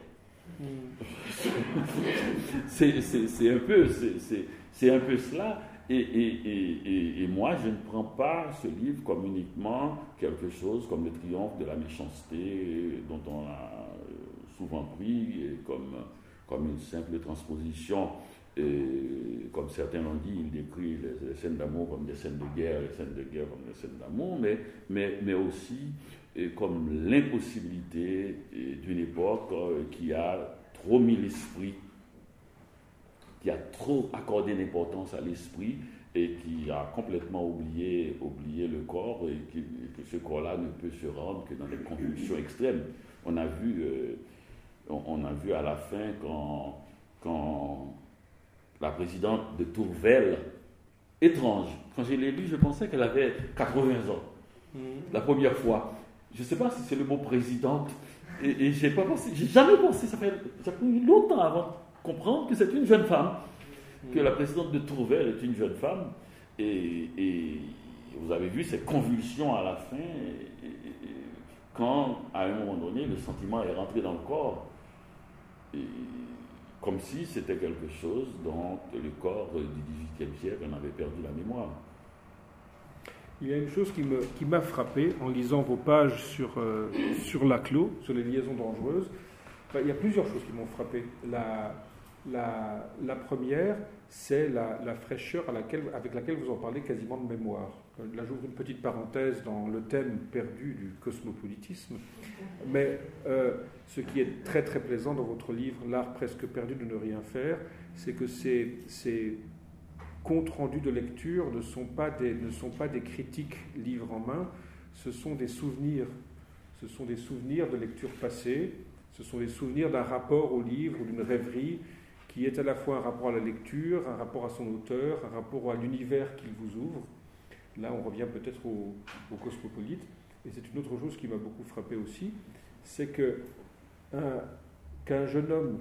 C'est un peu cela. Et moi, je ne prends pas ce livre comme uniquement quelque chose comme le triomphe de la méchanceté dont on a souvent pris comme une simple transposition. Et comme certains l'ont dit, il décrit les scènes d'amour comme des scènes de guerre, les scènes de guerre comme des scènes d'amour, mais aussi comme l'impossibilité d'une époque qui a trop mis l'esprit, qui a trop accordé l'importance à l'esprit et qui a complètement oublié le corps et que ce corps-là ne peut se rendre que dans des convulsions extrêmes. On a vu à la fin quand la présidente de Tourvel, étrange, quand je l'ai lu, je pensais qu'elle avait 80 ans, la première fois. Je ne sais pas si c'est le mot présidente, et j'ai jamais pensé, ça a pris longtemps avant de comprendre que c'est une jeune femme, que la présidente de Tourvel est une jeune femme, et vous avez vu ces convulsions à la fin, quand, à un moment donné, le sentiment est rentré dans le corps, comme si c'était quelque chose dont le corps du XVIIIe siècle en avait perdu la mémoire. Il y a une chose qui m'a frappé en lisant vos pages sur Laclos, sur les liaisons dangereuses. Enfin, il y a plusieurs choses qui m'ont frappé. La première, c'est la fraîcheur avec laquelle vous en parlez quasiment de mémoire. Là, j'ouvre une petite parenthèse dans le thème perdu du cosmopolitisme. Mais ce qui est très très plaisant dans votre livre, L'art presque perdu de ne rien faire, c'est que ces comptes rendus de lecture ne sont pas des critiques livre en main, ce sont des souvenirs. Ce sont des souvenirs de lecture passée, ce sont des souvenirs d'un rapport au livre ou d'une rêverie qui est à la fois un rapport à la lecture, un rapport à son auteur, un rapport à l'univers qu'il vous ouvre. Là, on revient peut-être au cosmopolite. Et c'est une autre chose qui m'a beaucoup frappé aussi, c'est qu'un jeune homme,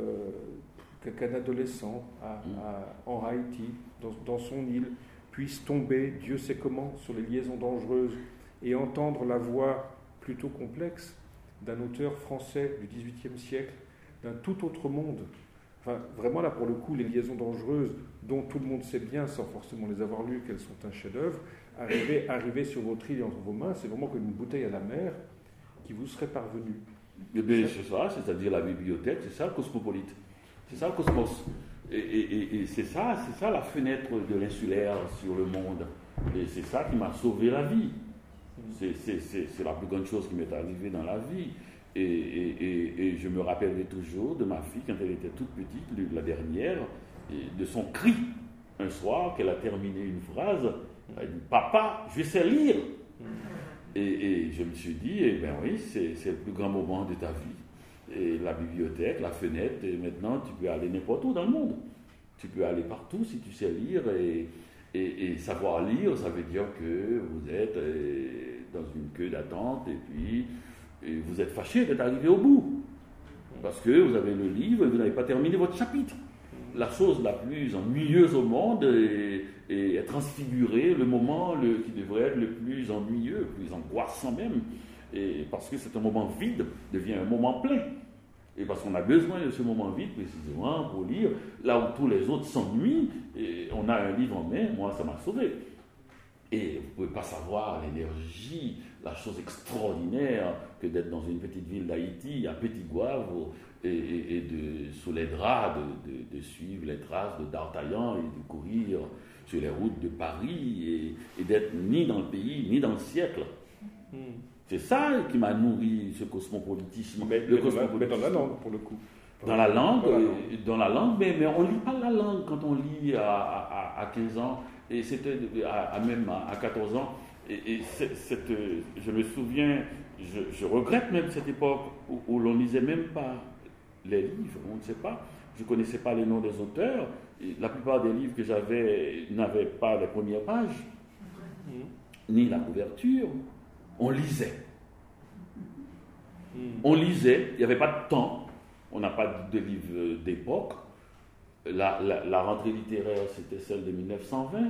qu'un adolescent en Haïti, dans son île, puisse tomber, Dieu sait comment, sur les liaisons dangereuses et entendre la voix plutôt complexe d'un auteur français du XVIIIe siècle, d'un tout autre monde. Enfin, vraiment là, pour le coup, les liaisons dangereuses, dont tout le monde sait bien, sans forcément les avoir lues, qu'elles sont un chef-d'œuvre, arriver sur votre île et entre vos mains, c'est vraiment comme une bouteille à la mer qui vous serait parvenue. Eh bien, c'est ça, c'est-à-dire la bibliothèque, c'est ça le cosmopolite, c'est ça le cosmos. Et c'est ça la fenêtre de l'insulaire sur le monde. Et c'est ça qui m'a sauvé la vie. C'est la plus grande chose qui m'est arrivée dans la vie. Et je me rappellerai toujours de ma fille, quand elle était toute petite, la dernière, de son cri, un soir, qu'elle a terminé une phrase. Elle a dit « Papa, je sais lire !» Et je me suis dit, eh bien oui, c'est le plus grand moment de ta vie. Et la bibliothèque, la fenêtre, et maintenant tu peux aller n'importe où dans le monde. Tu peux aller partout si tu sais lire. Et savoir lire, ça veut dire que vous êtes dans une queue d'attente et puis vous êtes fâché d'être arrivé au bout. Parce que vous avez le livre et vous n'avez pas terminé votre chapitre. La chose la plus ennuyeuse au monde est transfigurée, le moment qui devrait être le plus ennuyeux, le plus angoissant même, et parce que c'est un moment vide, devient un moment plein. Et parce qu'on a besoin de ce moment vide précisément pour lire, là où tous les autres s'ennuient, et on a un livre en main, moi ça m'a sauvé. Et vous ne pouvez pas savoir l'énergie, la chose extraordinaire que d'être dans une petite ville d'Haïti, à Petit Goâve, et sous les draps, de suivre les traces de D'Artagnan et de courir sur les routes de Paris, et d'être ni dans le pays, ni dans le siècle. C'est ça qui m'a nourri, ce cosmopolitisme. Mais dans la langue, pour le coup. Dans la langue, mais on ne lit pas la langue quand on lit à 15 ans, et c'était même à 14 ans. Je me souviens, je regrette même cette époque où l'on ne lisait même pas les livres, on ne sait pas. Je ne connaissais pas les noms des auteurs. Et la plupart des livres que j'avais n'avaient pas les premières pages, ni la couverture. On lisait. On lisait, il n'y avait pas de temps. On n'a pas de livre d'époque. La rentrée littéraire, c'était celle de 1920.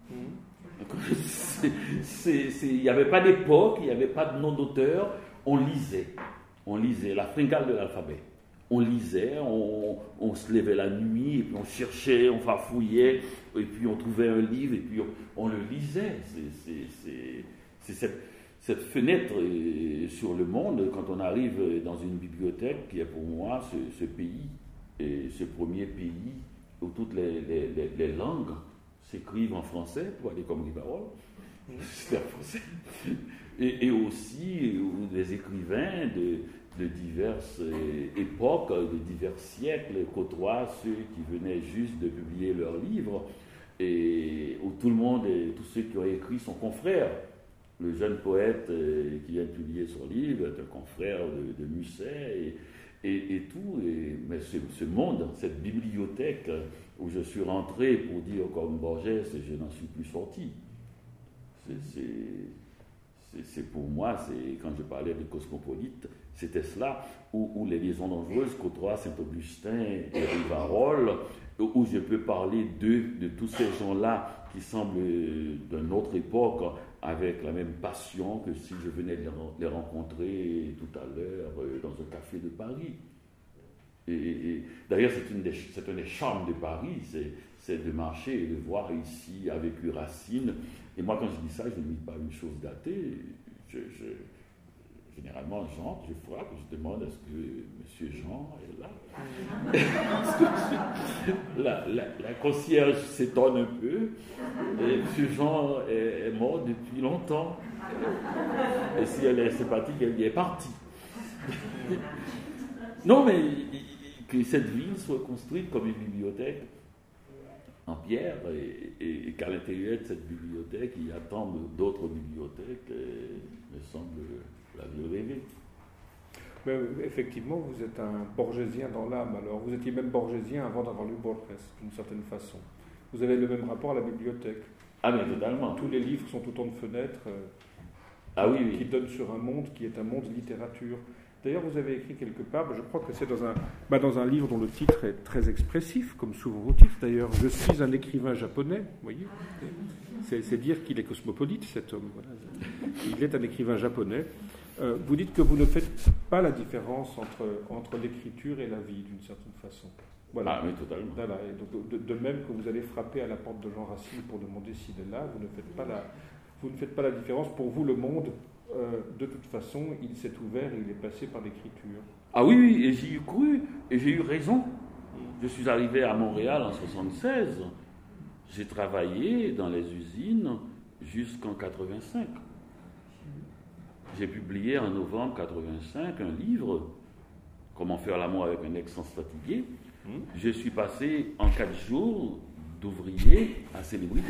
Il n'y avait pas d'époque, il n'y avait pas de nom d'auteur. On lisait. On lisait la fringale de l'alphabet. On lisait, on se levait la nuit, et puis on cherchait, on farfouillait, et puis on trouvait un livre, et puis on le lisait. C'est cette fenêtre sur le monde, quand on arrive dans une bibliothèque, qui est pour moi ce pays, et ce premier pays où toutes les langues s'écrivent en français, pour aller comme Rivarol, c'est en français, et aussi où des écrivains de diverses époques, de divers siècles, côtoient ceux qui venaient juste de publier leurs livres, et où tout le monde, tous ceux qui ont écrit sont confrères. Le jeune poète qui vient de publier son livre est un confrère de Musset et tout. Mais ce monde, cette bibliothèque où je suis rentré pour dire comme Borges, je n'en suis plus sorti. C'est pour moi, quand je parlais de cosmopolite, c'était cela, où les liaisons dangereuses côtoient Saint-Augustin et Rivarol, où je peux parler de tous ces gens-là qui semblent d'une autre époque, avec la même passion que si je venais les rencontrer tout à l'heure dans un café de Paris. Et d'ailleurs, c'est un des charmes de Paris, c'est de marcher et de voir ici a vécu Racine. Et moi, quand je dis ça, je ne dis pas une chose datée. Généralement, j'entre, je frappe, je demande est-ce que M. Jean est là. La concierge s'étonne un peu. Et M. Jean est mort depuis longtemps. Et si elle est sympathique, elle y est partie. Non, mais que cette ville soit construite comme une bibliothèque en pierre et qu'à l'intérieur de cette bibliothèque, il y a tant d'autres bibliothèques, me semble la vie rêvée. Mais effectivement, vous êtes un borgésien dans l'âme, alors vous étiez même borgésien avant d'avoir lu Borges, d'une certaine façon. Vous avez le même rapport à la bibliothèque. Ah mais totalement. Tous les livres sont autant de fenêtres qui donnent sur un monde qui est un monde littérature. D'ailleurs, vous avez écrit quelque part, je crois que c'est dans un livre dont le titre est très expressif, comme souvent vos titres d'ailleurs, « Je suis un écrivain japonais », vous voyez. C'est dire qu'il est cosmopolite, cet homme. Voilà. Il est un écrivain japonais. Vous dites que vous ne faites pas la différence entre l'écriture et la vie, d'une certaine façon. Voilà. Ah, oui, totalement. Voilà. Et donc, de même que vous allez frapper à la porte de Jean Racine pour demander s'il est là, vous ne faites pas la différence. Pour vous, le monde, de toute façon, il s'est ouvert et il est passé par l'écriture. Ah oui, et j'y ai cru, et j'ai eu raison. Je suis arrivé à Montréal en 1976. J'ai travaillé dans les usines jusqu'en 85. J'ai publié en novembre 85 un livre, Comment faire l'amour avec un ex sans se fatiguer. Je suis passé en 4 jours d'ouvrier à célébrité.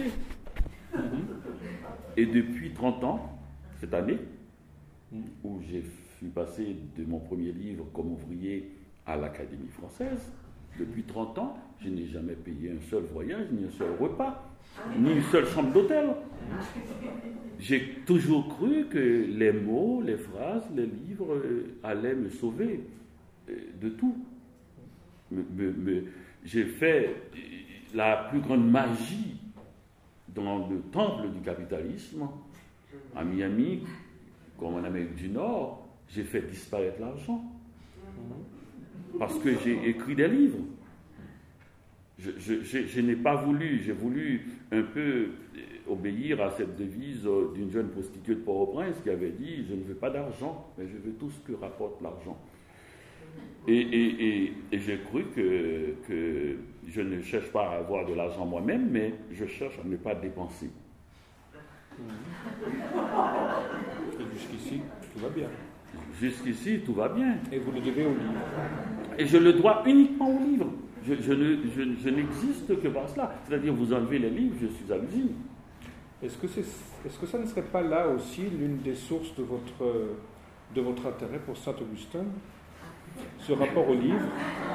Et depuis 30 ans, cette année, où j'ai suis passé de mon premier livre comme ouvrier à l'Académie française, depuis 30 ans, je n'ai jamais payé un seul voyage, ni un seul repas, ni une seule chambre d'hôtel. J'ai toujours cru que les mots, les phrases, les livres allaient me sauver de tout. J'ai fait la plus grande magie dans le temple du capitalisme, à Miami, comme en Amérique du Nord. J'ai fait disparaître l'argent. Parce que j'ai écrit des livres. Je n'ai pas voulu, j'ai voulu un peu obéir à cette devise d'une jeune prostituée de Port-au-Prince qui avait dit « Je ne veux pas d'argent, mais je veux tout ce que rapporte l'argent ». Et j'ai cru que je ne cherche pas à avoir de l'argent moi-même, mais je cherche à ne pas dépenser. Et jusqu'ici, tout va bien. Jusqu'ici, tout va bien. Et vous le devez au livre. Et je le dois uniquement au livre. Je n'existe que par cela. C'est-à-dire, vous enlevez les livres, je suis à l'usine. Est-ce que ça ne serait pas là aussi l'une des sources de votre intérêt pour Saint-Augustin ? Ce rapport au livre,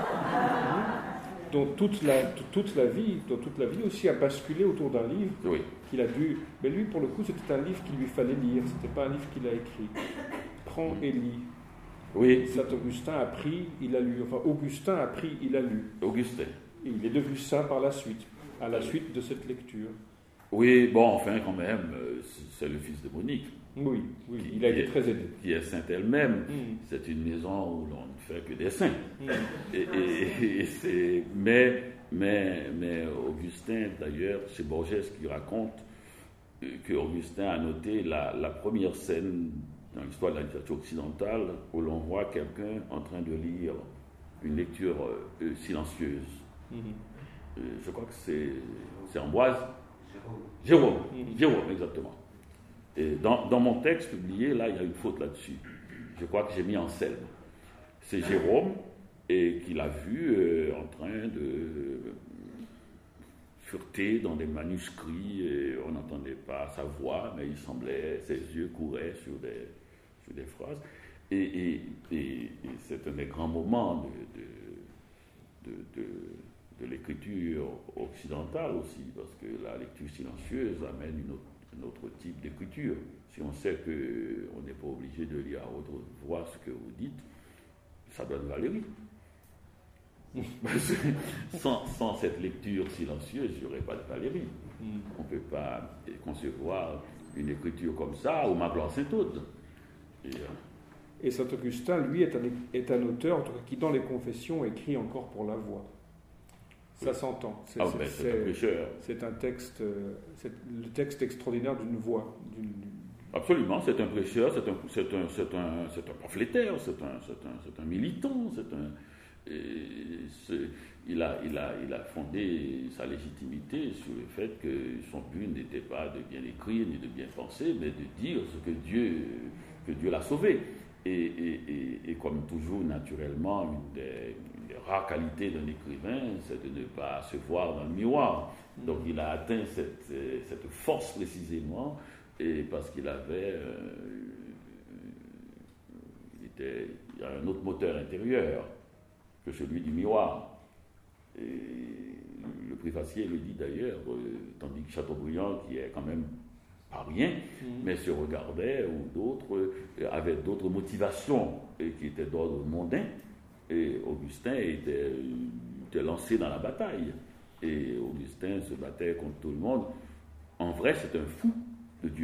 dont toute la vie aussi a basculé autour d'un livre qu'il a dû... Mais lui, pour le coup, c'était un livre qu'il lui fallait lire. Ce n'était pas un livre qu'il a écrit. Prends et lis. Oui. Saint-Augustin a pris, il a lu. Enfin, Augustin a pris, il a lu. Augustin. Et il est devenu saint par la suite, à la suite de cette lecture. Oui, bon, enfin, quand même, c'est le fils de Monique. Oui, il a été très aidé. Qui est sainte elle-même. C'est une maison où l'on ne fait que des saints. Mais Augustin, d'ailleurs, c'est Borges qui raconte que Augustin a noté la première scène dans l'histoire de la littérature occidentale où l'on voit quelqu'un en train de lire une lecture silencieuse. Je crois que c'est Ambroise. Jérôme, exactement. Et dans mon texte publié, là, il y a une faute là-dessus. Je crois que j'ai mis en scène. C'est Jérôme et qui l'a vu en train de fureter dans des manuscrits et on n'entendait pas sa voix, mais il semblait, ses yeux couraient sur des phrases. Et c'est un des grands moments de l'écriture occidentale aussi, parce que la lecture silencieuse amène un autre type d'écriture. Si on sait qu'on n'est pas obligé de lire à haute voix ce que vous dites, ça donne Valérie. sans cette lecture silencieuse, il n'y aurait pas de Valérie. On ne peut pas concevoir une écriture comme ça, ou m'appelant Saint-Aude. Et Saint-Augustin, lui, est un auteur, en tout cas, qui dans les Confessions écrit encore pour la voix. Ça s'entend. C'est un prêcheur. C'est un texte, c'est le texte extraordinaire d'une voix. Absolument, c'est un prêcheur, c'est un pamphlétaire, c'est un militant, il a fondé sa légitimité sur le fait que son but n'était pas de bien écrire ni de bien penser, mais de dire ce que Dieu l'a sauvé. Et comme toujours, naturellement, une des rares qualités d'un écrivain, c'est de ne pas se voir dans le miroir. Donc il a atteint cette force précisément, et parce qu'il était il y a un autre moteur intérieur que celui du miroir. Et le préfacier le dit d'ailleurs, tandis que Chateaubriand, qui est quand même pas rien, mais se regardait, ou d'autres avaient d'autres motivations qui étaient d'ordre mondain, et Augustin était lancé dans la bataille. Et Augustin se battait contre tout le monde. En vrai, c'est un fou de Dieu.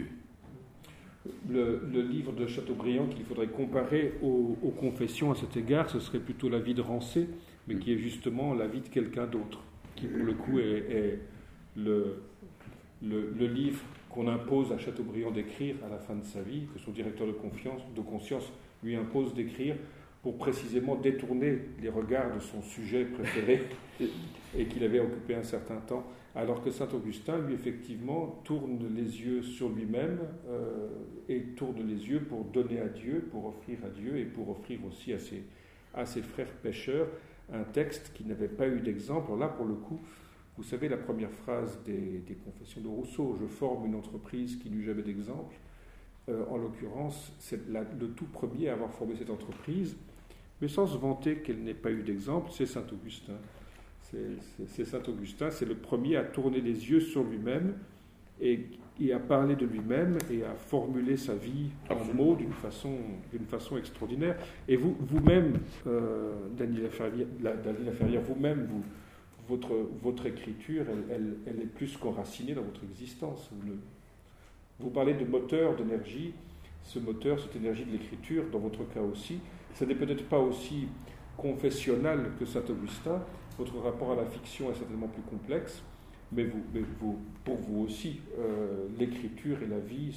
Le livre de Chateaubriand qu'il faudrait comparer aux confessions à cet égard, ce serait plutôt la vie de Rancé, mais qui est justement la vie de quelqu'un d'autre, qui pour le coup est le livre qu'on impose à Chateaubriand d'écrire à la fin de sa vie, que son directeur de conscience lui impose d'écrire, pour précisément détourner les regards de son sujet préféré et qu'il avait occupé un certain temps, alors que saint Augustin, lui, effectivement, tourne les yeux sur lui-même et tourne les yeux pour donner à Dieu, pour offrir à Dieu et pour offrir aussi à ses frères pécheurs un texte qui n'avait pas eu d'exemple. Alors là, pour le coup, vous savez la première phrase des Confessions de Rousseau, « Je forme une entreprise qui n'eut jamais d'exemple ». En l'occurrence, c'est le tout premier à avoir formé cette entreprise, mais sans se vanter qu'elle n'ait pas eu d'exemple, c'est saint Augustin. C'est saint Augustin, c'est le premier à tourner les yeux sur lui-même et à parler de lui-même et à formuler sa vie en mots d'une façon extraordinaire. Et vous-même, Dany Laferrière, vous-même, votre écriture, elle est plus qu'enracinée dans votre existence. Vous parlez de moteur, d'énergie. Ce moteur, cette énergie de l'écriture, dans votre cas aussi, ça n'est peut-être pas aussi confessionnal que saint Augustin. Votre rapport à la fiction est certainement plus complexe, mais pour vous aussi, l'écriture et la vie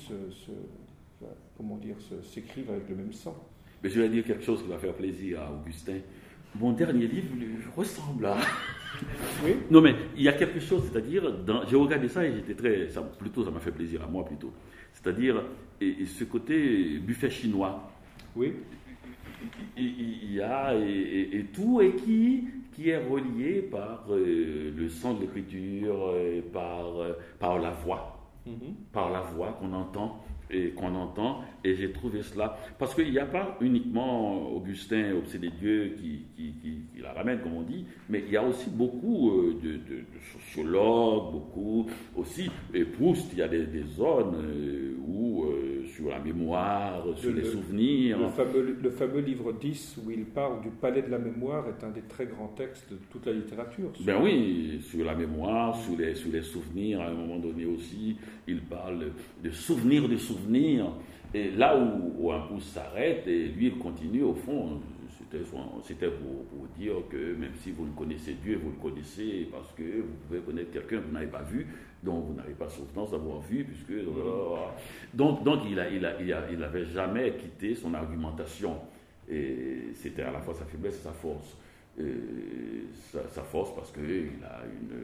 s'écrivent avec le même sang. Mais je vais dire quelque chose qui va faire plaisir à Augustin. Mon dernier livre lui ressemble à... Oui. Non, mais il y a quelque chose, c'est-à-dire, j'ai regardé ça et ça m'a fait plaisir à moi plutôt. C'est-à-dire, et ce côté buffet chinois. Oui. Il y a et tout et qui est relié par le son de l'écriture, par la voix, par la voix qu'on entend. Et j'ai trouvé cela, parce qu'il n'y a pas uniquement Augustin, obsédé de Dieu, qui la ramène, comme on dit, mais il y a aussi beaucoup de sociologues, beaucoup aussi, et Proust, il y a des zones où, sur la mémoire, sur les souvenirs. Le fameux livre 10, où il parle du palais de la mémoire, est un des très grands textes de toute la littérature. Ben oui, sur la mémoire, sur les souvenirs, à un moment donné aussi, il parle de souvenirs de souvenirs. Et là où un pouce s'arrête, et lui il continue, au fond, c'était pour dire que même si vous le connaissez Dieu, vous le connaissez parce que vous pouvez connaître quelqu'un que vous n'avez pas vu, dont vous n'avez pas souvenance d'avoir vu, puisque... Donc il n'avait jamais quitté son argumentation. Et c'était à la fois sa faiblesse et sa force. Sa force parce qu'il a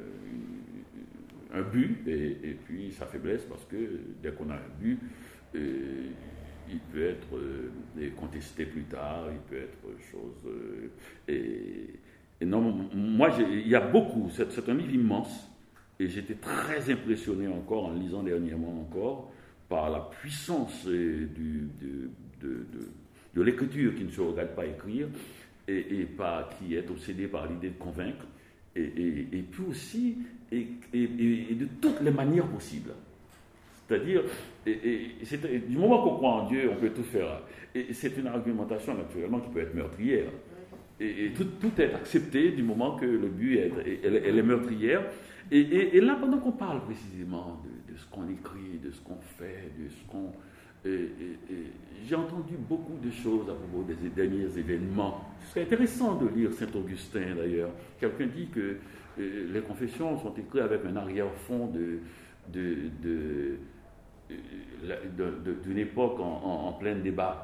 un but, et puis sa faiblesse parce que dès qu'on a un but, il peut être contesté plus tard, il peut être chose... et non, moi, il y a beaucoup, c'est un livre immense, et j'étais très impressionné encore, en lisant dernièrement encore, par la puissance de l'écriture qui ne se regarde pas écrire, et qui est obsédé par l'idée de convaincre, et puis aussi, et de toutes les manières possibles. C'est-à-dire, du moment qu'on croit en Dieu, on peut tout faire. Et c'est une argumentation, naturellement, qui peut être meurtrière. Et tout est accepté du moment que le but elle est meurtrière. Et là, pendant qu'on parle précisément de ce qu'on écrit, de ce qu'on fait, de ce qu'on... j'ai entendu beaucoup de choses à propos des derniers événements. Ce serait intéressant de lire Saint-Augustin, d'ailleurs. Quelqu'un dit que les confessions sont écrites avec un arrière-fond d'une époque en plein débat,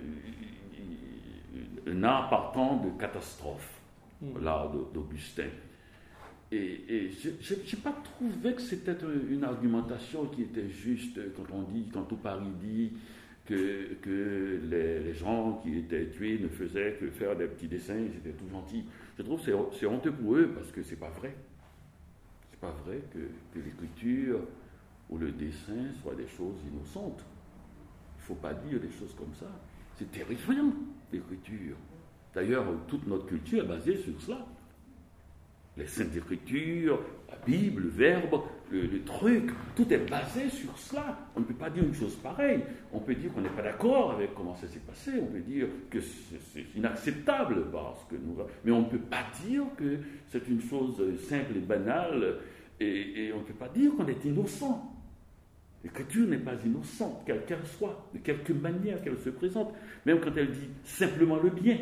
un art partant de catastrophe, l'art d'Augustin. Et je n'ai pas trouvé que c'était une argumentation qui était juste quand tout Paris dit que les gens qui étaient tués ne faisaient que faire des petits dessins, ils étaient tout gentils. Je trouve que c'est honteux pour eux parce que c'est pas vrai. C'est pas vrai que l'écriture ou le dessin soient des choses innocentes. Il ne faut pas dire des choses comme ça. C'est terrifiant, l'écriture. D'ailleurs, toute notre culture est basée sur cela. Les Saintes Écritures, la Bible, le Verbe, le truc, tout est basé sur cela. On ne peut pas dire une chose pareille. On peut dire qu'on n'est pas d'accord avec comment ça s'est passé. On peut dire que c'est inacceptable parce que nous... Mais on ne peut pas dire que c'est une chose simple et banale et on ne peut pas dire qu'on est innocent. L'écriture n'est pas innocente, quelle qu'elle soit, de quelque manière qu'elle se présente, même quand elle dit simplement le bien.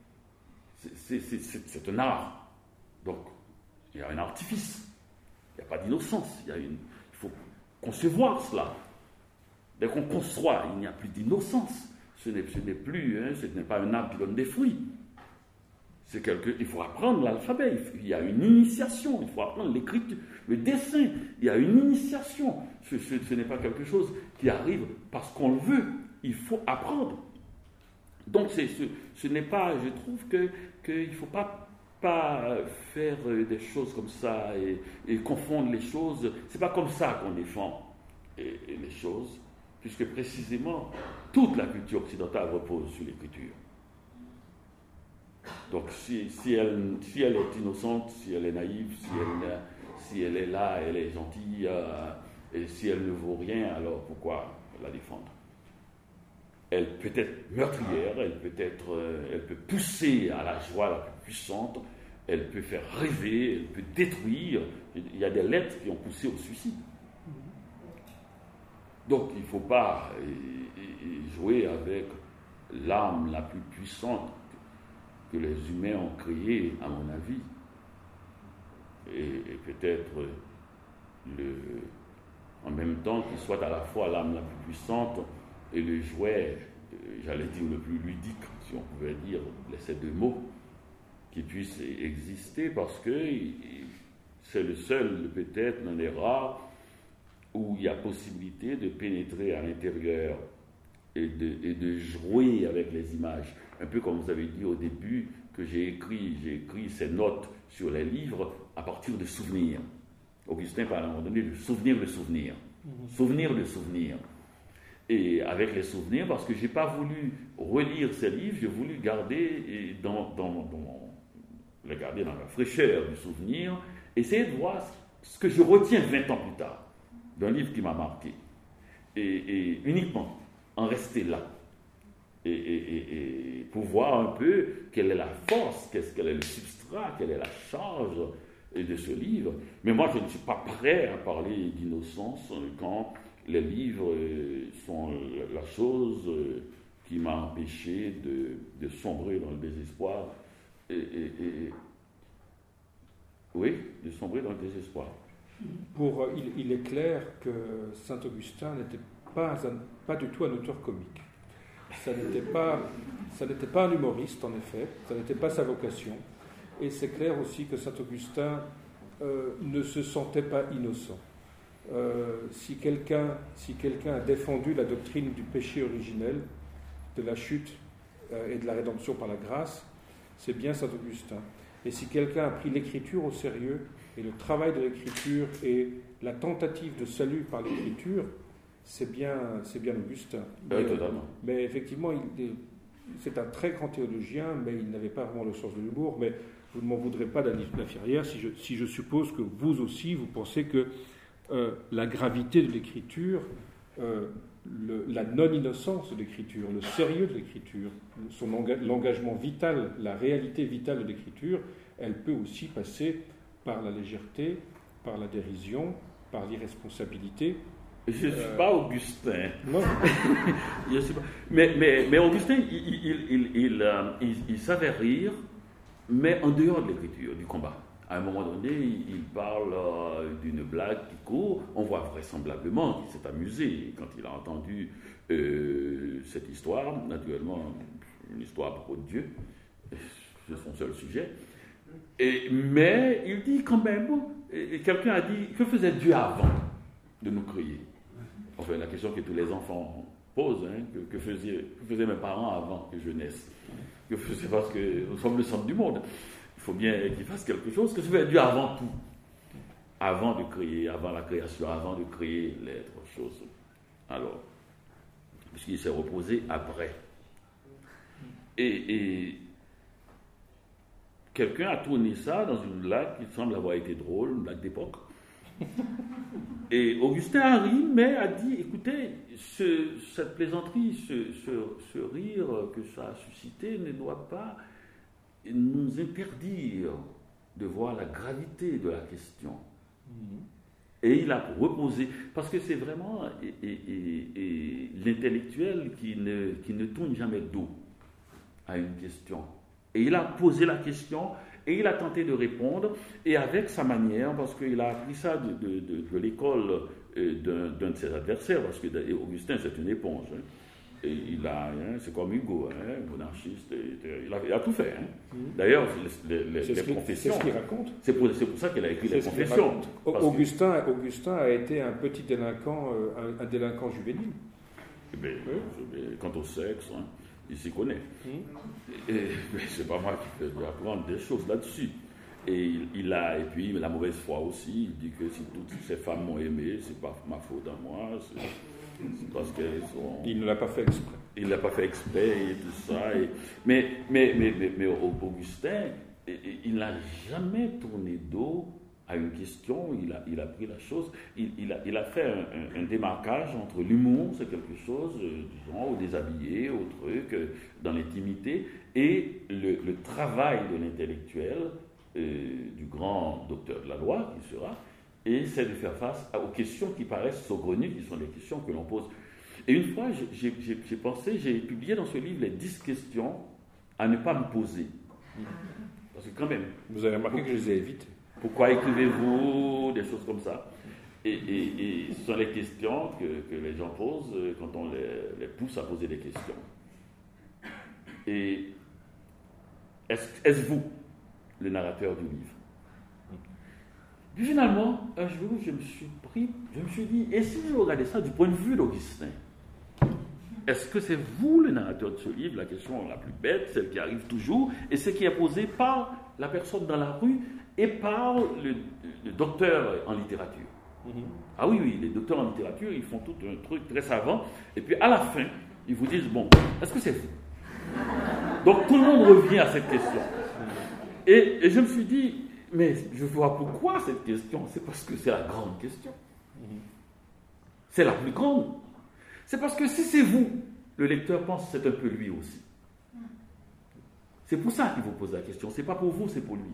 C'est un art. Donc, il y a un artifice. Il n'y a pas d'innocence. Il faut concevoir cela. Dès qu'on conçoit, il n'y a plus d'innocence. Ce n'est pas un arbre qui donne des fruits. Il faut apprendre l'alphabet. Il y a une initiation. Il faut apprendre l'écriture, le dessin. Il y a une initiation. Ce n'est pas quelque chose qui arrive parce qu'on le veut. Il faut apprendre. Donc, ce n'est pas... Je trouve qu'il ne faut pas faire des choses comme ça et confondre les choses. C'est pas comme ça qu'on défend les choses, puisque précisément toute la culture occidentale repose sur l'écriture. Donc si elle est innocente, si elle est naïve, si elle est là, elle est gentille, et si elle ne vaut rien, alors pourquoi la défendre? Elle peut être meurtrière, elle peut pousser à la joie la plus puissante, elle peut faire rêver, elle peut détruire. Il y a des lettres qui ont poussé au suicide. Donc il ne faut pas jouer avec l'arme la plus puissante que les humains ont créée, à mon avis. Et peut-être en même temps qu'il soit à la fois l'arme la plus puissante et le jouet, j'allais dire le plus ludique, si on pouvait dire ces deux mots, qui puisse exister, parce que c'est le seul, peut-être, l'un des rares, où il y a possibilité de pénétrer à l'intérieur et de jouer avec les images. Un peu comme vous avez dit au début que j'ai écrit ces notes sur les livres à partir de souvenirs. Augustin parlait à un moment donné de souvenir le souvenir. Souvenir le souvenir. Et avec les souvenirs, parce que je n'ai pas voulu relire ces livres, j'ai voulu garder les garder dans la fraîcheur du souvenir, essayer de voir ce que je retiens 20 ans plus tard d'un livre qui m'a marqué. Et uniquement en rester là. Et pour voir un peu quelle est la force, quel est le substrat, quelle est la charge de ce livre. Mais moi, je ne suis pas prêt à parler d'innocence quand les livres sont la chose qui m'a empêché de sombrer dans le désespoir. Oui, de sombrer dans le désespoir. Il est clair que saint Augustin n'était pas du tout un auteur comique. Ça n'était pas un humoriste, en effet. Ça n'était pas sa vocation. Et c'est clair aussi que saint Augustin ne se sentait pas innocent. Si quelqu'un a défendu la doctrine du péché originel, de la chute et de la rédemption par la grâce, c'est bien saint Augustin. Et si quelqu'un a pris l'écriture au sérieux, et le travail de l'écriture et la tentative de salut par l'écriture, c'est bien Augustin. Mais effectivement, c'est un très grand théologien, mais il n'avait pas vraiment le sens de l'humour. Mais vous ne m'en voudrez pas, Dany Laferrière, si je suppose que vous aussi, vous pensez que la gravité de l'écriture, la non-innocence de l'écriture, le sérieux de l'écriture, l'engagement vital, la réalité vitale de l'écriture, elle peut aussi passer par la légèreté, par la dérision, par l'irresponsabilité. Je ne suis pas Augustin. Non. Je suis pas... mais Augustin, il savait rire, mais en dehors de l'écriture, du combat. À un moment donné, il parle d'une blague qui court. On voit vraisemblablement qu'il s'est amusé quand il a entendu cette histoire. Naturellement, une histoire à propos de Dieu. C'est son seul sujet. Mais il dit quand même, quelqu'un a dit, que faisait Dieu avant de nous créer? Enfin, la question que tous les enfants posent, hein, que faisaient mes parents avant que je naisse? Que faisaient, parce que nous sommes le centre du monde. Il faut bien qu'il fasse quelque chose. Que faisait Dieu avant tout? Avant de créer, avant la création, avant de créer l'être, chose. Alors, puisqu'il s'est reposé après. Et quelqu'un a tourné ça dans une blague qui semble avoir été drôle, une blague d'époque. Et Augustin a ri, mais a dit, écoutez, cette plaisanterie, ce rire que ça a suscité ne doit pas nous interdire de voir la gravité de la question. Et il a reposé, parce que c'est vraiment l'intellectuel qui ne tourne jamais le dos à une question. Et il a posé la question, et il a tenté de répondre, et avec sa manière, parce qu'il a appris ça de l'école d'un de ses adversaires, parce que Augustin, c'est une éponge. Hein. Et c'est comme Hugo, monarchiste, il a tout fait. Hein. D'ailleurs, les confessions. C'est ce qu'il raconte. C'est pour ça qu'il a écrit les confessions. Augustin a été un petit délinquant, un délinquant juvénile. Mais, quant au sexe, hein, il s'y connaît. Mais c'est pas moi qui vais apprendre des choses là-dessus. Et puis la mauvaise foi aussi. Il dit que si toutes ces femmes m'ont aimé, c'est pas ma faute à moi. C'est parce qu'elles sont. Il ne l'a pas fait exprès. Il ne l'a pas fait exprès et tout ça. Mais Augustin, il n'a jamais tourné dos à une question. Il a pris la chose. Il a fait un démarquage entre l'humour, c'est quelque chose, disons, au déshabillé, au truc, dans l'intimité, et le travail de l'intellectuel, du grand docteur de la loi, qui sera, et c'est de faire face aux questions qui paraissent saugrenues, qui sont les questions que l'on pose. Et une fois, j'ai publié dans ce livre les 10 questions à ne pas me poser. Parce que quand même... Vous avez remarqué que je les ai évitées. Pourquoi écrivez-vous des choses comme ça? Et ce sont les questions que les gens posent quand on les pousse à poser des questions. Et est-ce vous, le narrateur du livre? Puis finalement, un jour, je me suis dit, et si je regardais ça du point de vue d'Augustin, est-ce que c'est vous le narrateur de ce livre? La question la plus bête, celle qui arrive toujours, et celle qui est posée par la personne dans la rue et par le docteur en littérature. Ah oui, les docteurs en littérature, ils font tout un truc très savant, et puis à la fin, ils vous disent, bon, est-ce que c'est vous? Donc tout le monde revient à cette question. Et je me suis dit, mais je vois pourquoi cette question. C'est parce que c'est la grande question. C'est la plus grande. C'est parce que si c'est vous, le lecteur pense que c'est un peu lui aussi. C'est pour ça qu'il vous pose la question. C'est pas pour vous, c'est pour lui.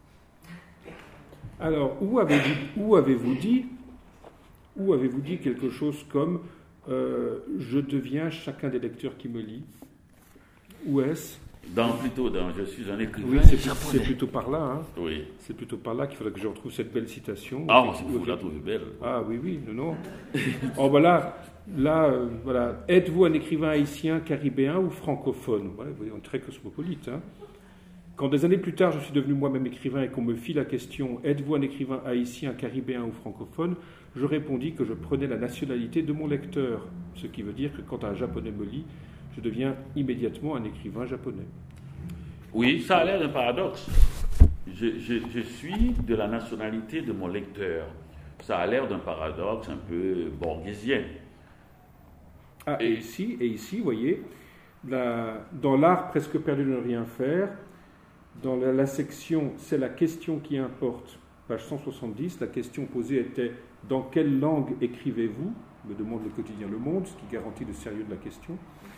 Alors, où avez-vous dit quelque chose comme je deviens chacun des lecteurs qui me lit? Où est-ce? Je suis un écrivain. Oui, c'est plutôt par là. Hein. Oui. C'est plutôt par là qu'il faudrait que je retrouve cette belle citation. Ah, vous la trouvez belle. Ah oui, non. Oh, voilà. Voilà. Êtes-vous un écrivain haïtien, caribéen ou francophone? Voilà, vous voyez, on est très cosmopolite. Hein. Quand des années plus tard, je suis devenu moi-même écrivain et qu'on me fit la question « Êtes-vous un écrivain haïtien, caribéen ou francophone ?» je répondis que je prenais la nationalité de mon lecteur. Ce qui veut dire que quand un japonais me lit, je deviens immédiatement un écrivain japonais. Oui, ça a l'air d'un paradoxe. Je suis de la nationalité de mon lecteur. Ça a l'air d'un paradoxe un peu borghésien. Ah, et ici, vous voyez, dans l'art presque perdu de ne rien faire, dans la section « C'est la question qui importe », page 170, la question posée était « Dans quelle langue écrivez-vous » me demande le quotidien Le Monde, ce qui garantit le sérieux de la question.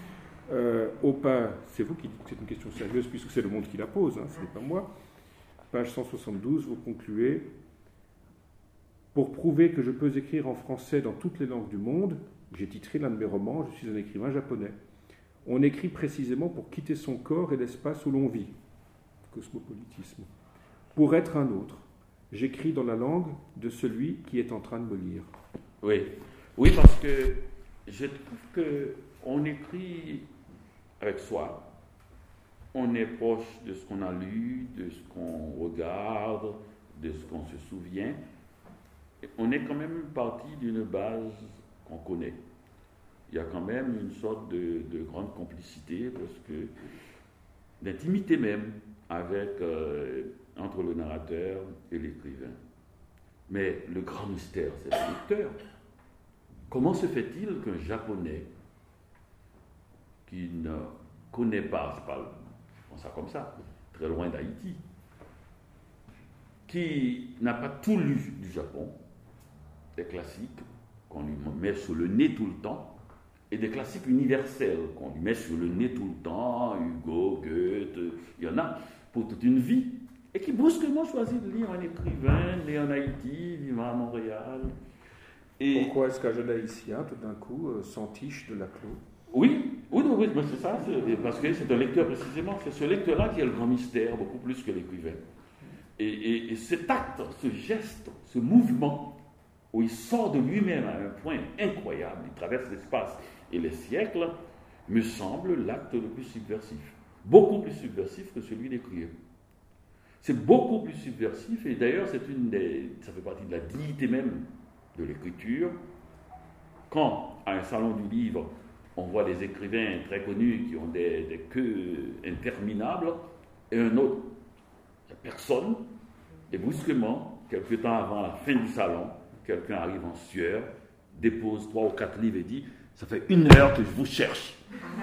C'est vous qui dites que c'est une question sérieuse puisque c'est Le Monde qui la pose, hein, ce n'est pas moi. Page 172, vous concluez « Pour prouver que je peux écrire en français dans toutes les langues du monde, j'ai titré l'un de mes romans, je suis un écrivain japonais. On écrit précisément pour quitter son corps et l'espace où l'on vit. » Cosmopolitisme. Pour être un autre, j'écris dans la langue de celui qui est en train de me lire. Oui, parce que je trouve qu'on écrit avec soi. On est proche de ce qu'on a lu, de ce qu'on regarde, de ce qu'on se souvient. Et on est quand même parti d'une base qu'on connaît. Il y a quand même une sorte de grande complicité, parce que d'intimité même, entre le narrateur et l'écrivain. Mais le grand mystère, c'est le lecteur. Comment se fait-il qu'un Japonais qui n'a connaît pas, c'est pas ça comme ça, très loin d'Haïti, qui n'a pas tout lu du Japon, des classiques qu'on lui met sur le nez tout le temps, et des classiques universels qu'on lui met sur le nez tout le temps, Hugo, Goethe, il y en a pour toute une vie, et qui brusquement choisit de lire un écrivain né en Haïti, vivant à Montréal. Et pourquoi est-ce qu'un jeune haïtien, tout d'un coup, s'entiche de Laclos ? Oui, mais c'est ça, parce que c'est un lecteur précisément, c'est ce lecteur-là qui est le grand mystère, beaucoup plus que l'écrivain. Et cet acte, ce geste, ce mouvement, où il sort de lui-même à un point incroyable, il traverse l'espace et les siècles, me semble l'acte le plus subversif. Beaucoup plus subversif que celui d'écrire. C'est beaucoup plus subversif, et d'ailleurs, ça fait partie de la dignité même de l'écriture. Quand, à un salon du livre, on voit des écrivains très connus qui ont des queues interminables, et un autre, il n'y a personne, et brusquement, quelque temps avant la fin du salon, quelqu'un arrive en sueur, dépose 3 ou 4 livres et dit « Ça fait 1 heure que je vous cherche ».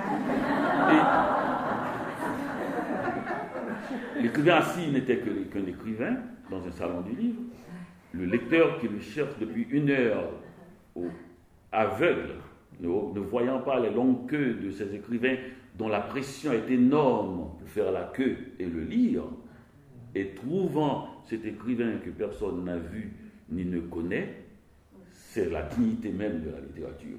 Et l'écrivain assis n'était qu'un écrivain dans un salon du livre. Le lecteur qui le cherche depuis 1 heure, aveugle, ne voyant pas les longues queues de ces écrivains dont la pression est énorme pour faire la queue et le lire, et trouvant cet écrivain que personne n'a vu ni ne connaît, c'est la dignité même de la littérature.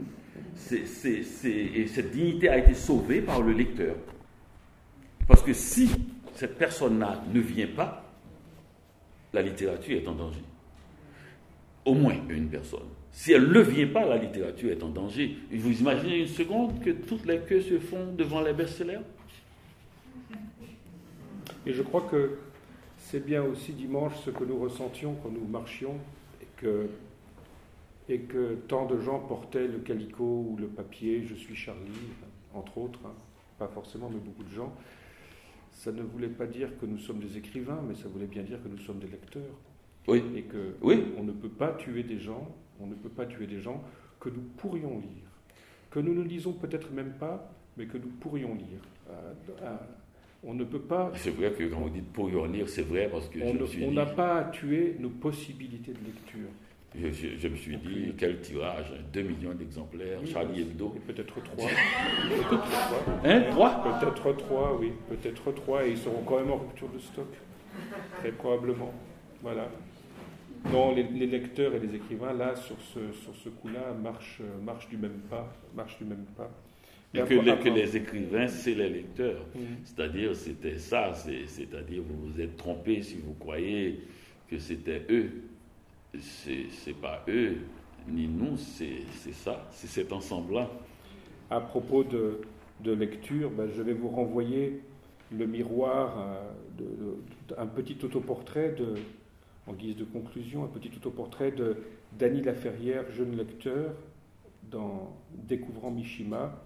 Et cette dignité a été sauvée par le lecteur. Parce que si cette personne-là ne vient pas, la littérature est en danger. Au moins une personne. Si elle ne vient pas, la littérature est en danger. Et vous imaginez une seconde que toutes les queues se font devant les best-sellers ? Et je crois que c'est bien aussi dimanche ce que nous ressentions quand nous marchions et que tant de gens portaient le calicot ou le papier « Je suis Charlie », entre autres, pas forcément, mais beaucoup de gens. Ça ne voulait pas dire que nous sommes des écrivains, mais ça voulait bien dire que nous sommes des lecteurs. Oui. Et que on ne peut pas tuer des gens, que nous pourrions lire, que nous ne lisons peut-être même pas, mais que nous pourrions lire. On ne peut pas... C'est vrai que quand vous dites pourrions lire, c'est vrai parce que on n'a pas à tuer nos possibilités de lecture. Je me suis dit, quel tirage, 2 millions d'exemplaires, oui, Charlie Hebdo. Et peut-être 3. Hein, 3 Peut-être 3, oui. Peut-être 3, et ils seront quand même en rupture de stock. Très probablement. Voilà. Non, les lecteurs et les écrivains, là, sur ce coup-là, marchent du même pas. Et que les écrivains, c'est les lecteurs. C'est-à-dire, c'était ça. C'est-à-dire, vous vous êtes trompé si vous croyez que c'était eux. C'est pas eux, ni nous, c'est ça, c'est cet ensemble-là. À propos de lecture, je vais vous renvoyer le miroir, un petit autoportrait en guise de conclusion, un petit autoportrait de Dany Laferrière, jeune lecteur, dans Découvrant Mishima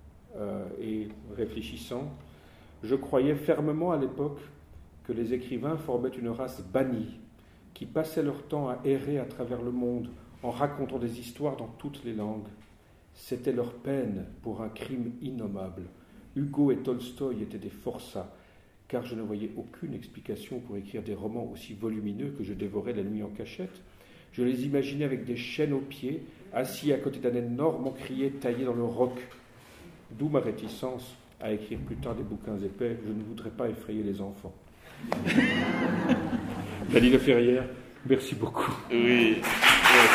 et réfléchissant. Je croyais fermement à l'époque que les écrivains formaient une race bannie, qui passaient leur temps à errer à travers le monde en racontant des histoires dans toutes les langues. C'était leur peine pour un crime innommable. Hugo et Tolstoï étaient des forçats, car je ne voyais aucune explication pour écrire des romans aussi volumineux que je dévorais la nuit en cachette. Je les imaginais avec des chaînes aux pieds, assis à côté d'un énorme encrier taillé dans le roc. D'où ma réticence à écrire plus tard des bouquins épais. Je ne voudrais pas effrayer les enfants. Dany Laferrière, merci beaucoup. Oui.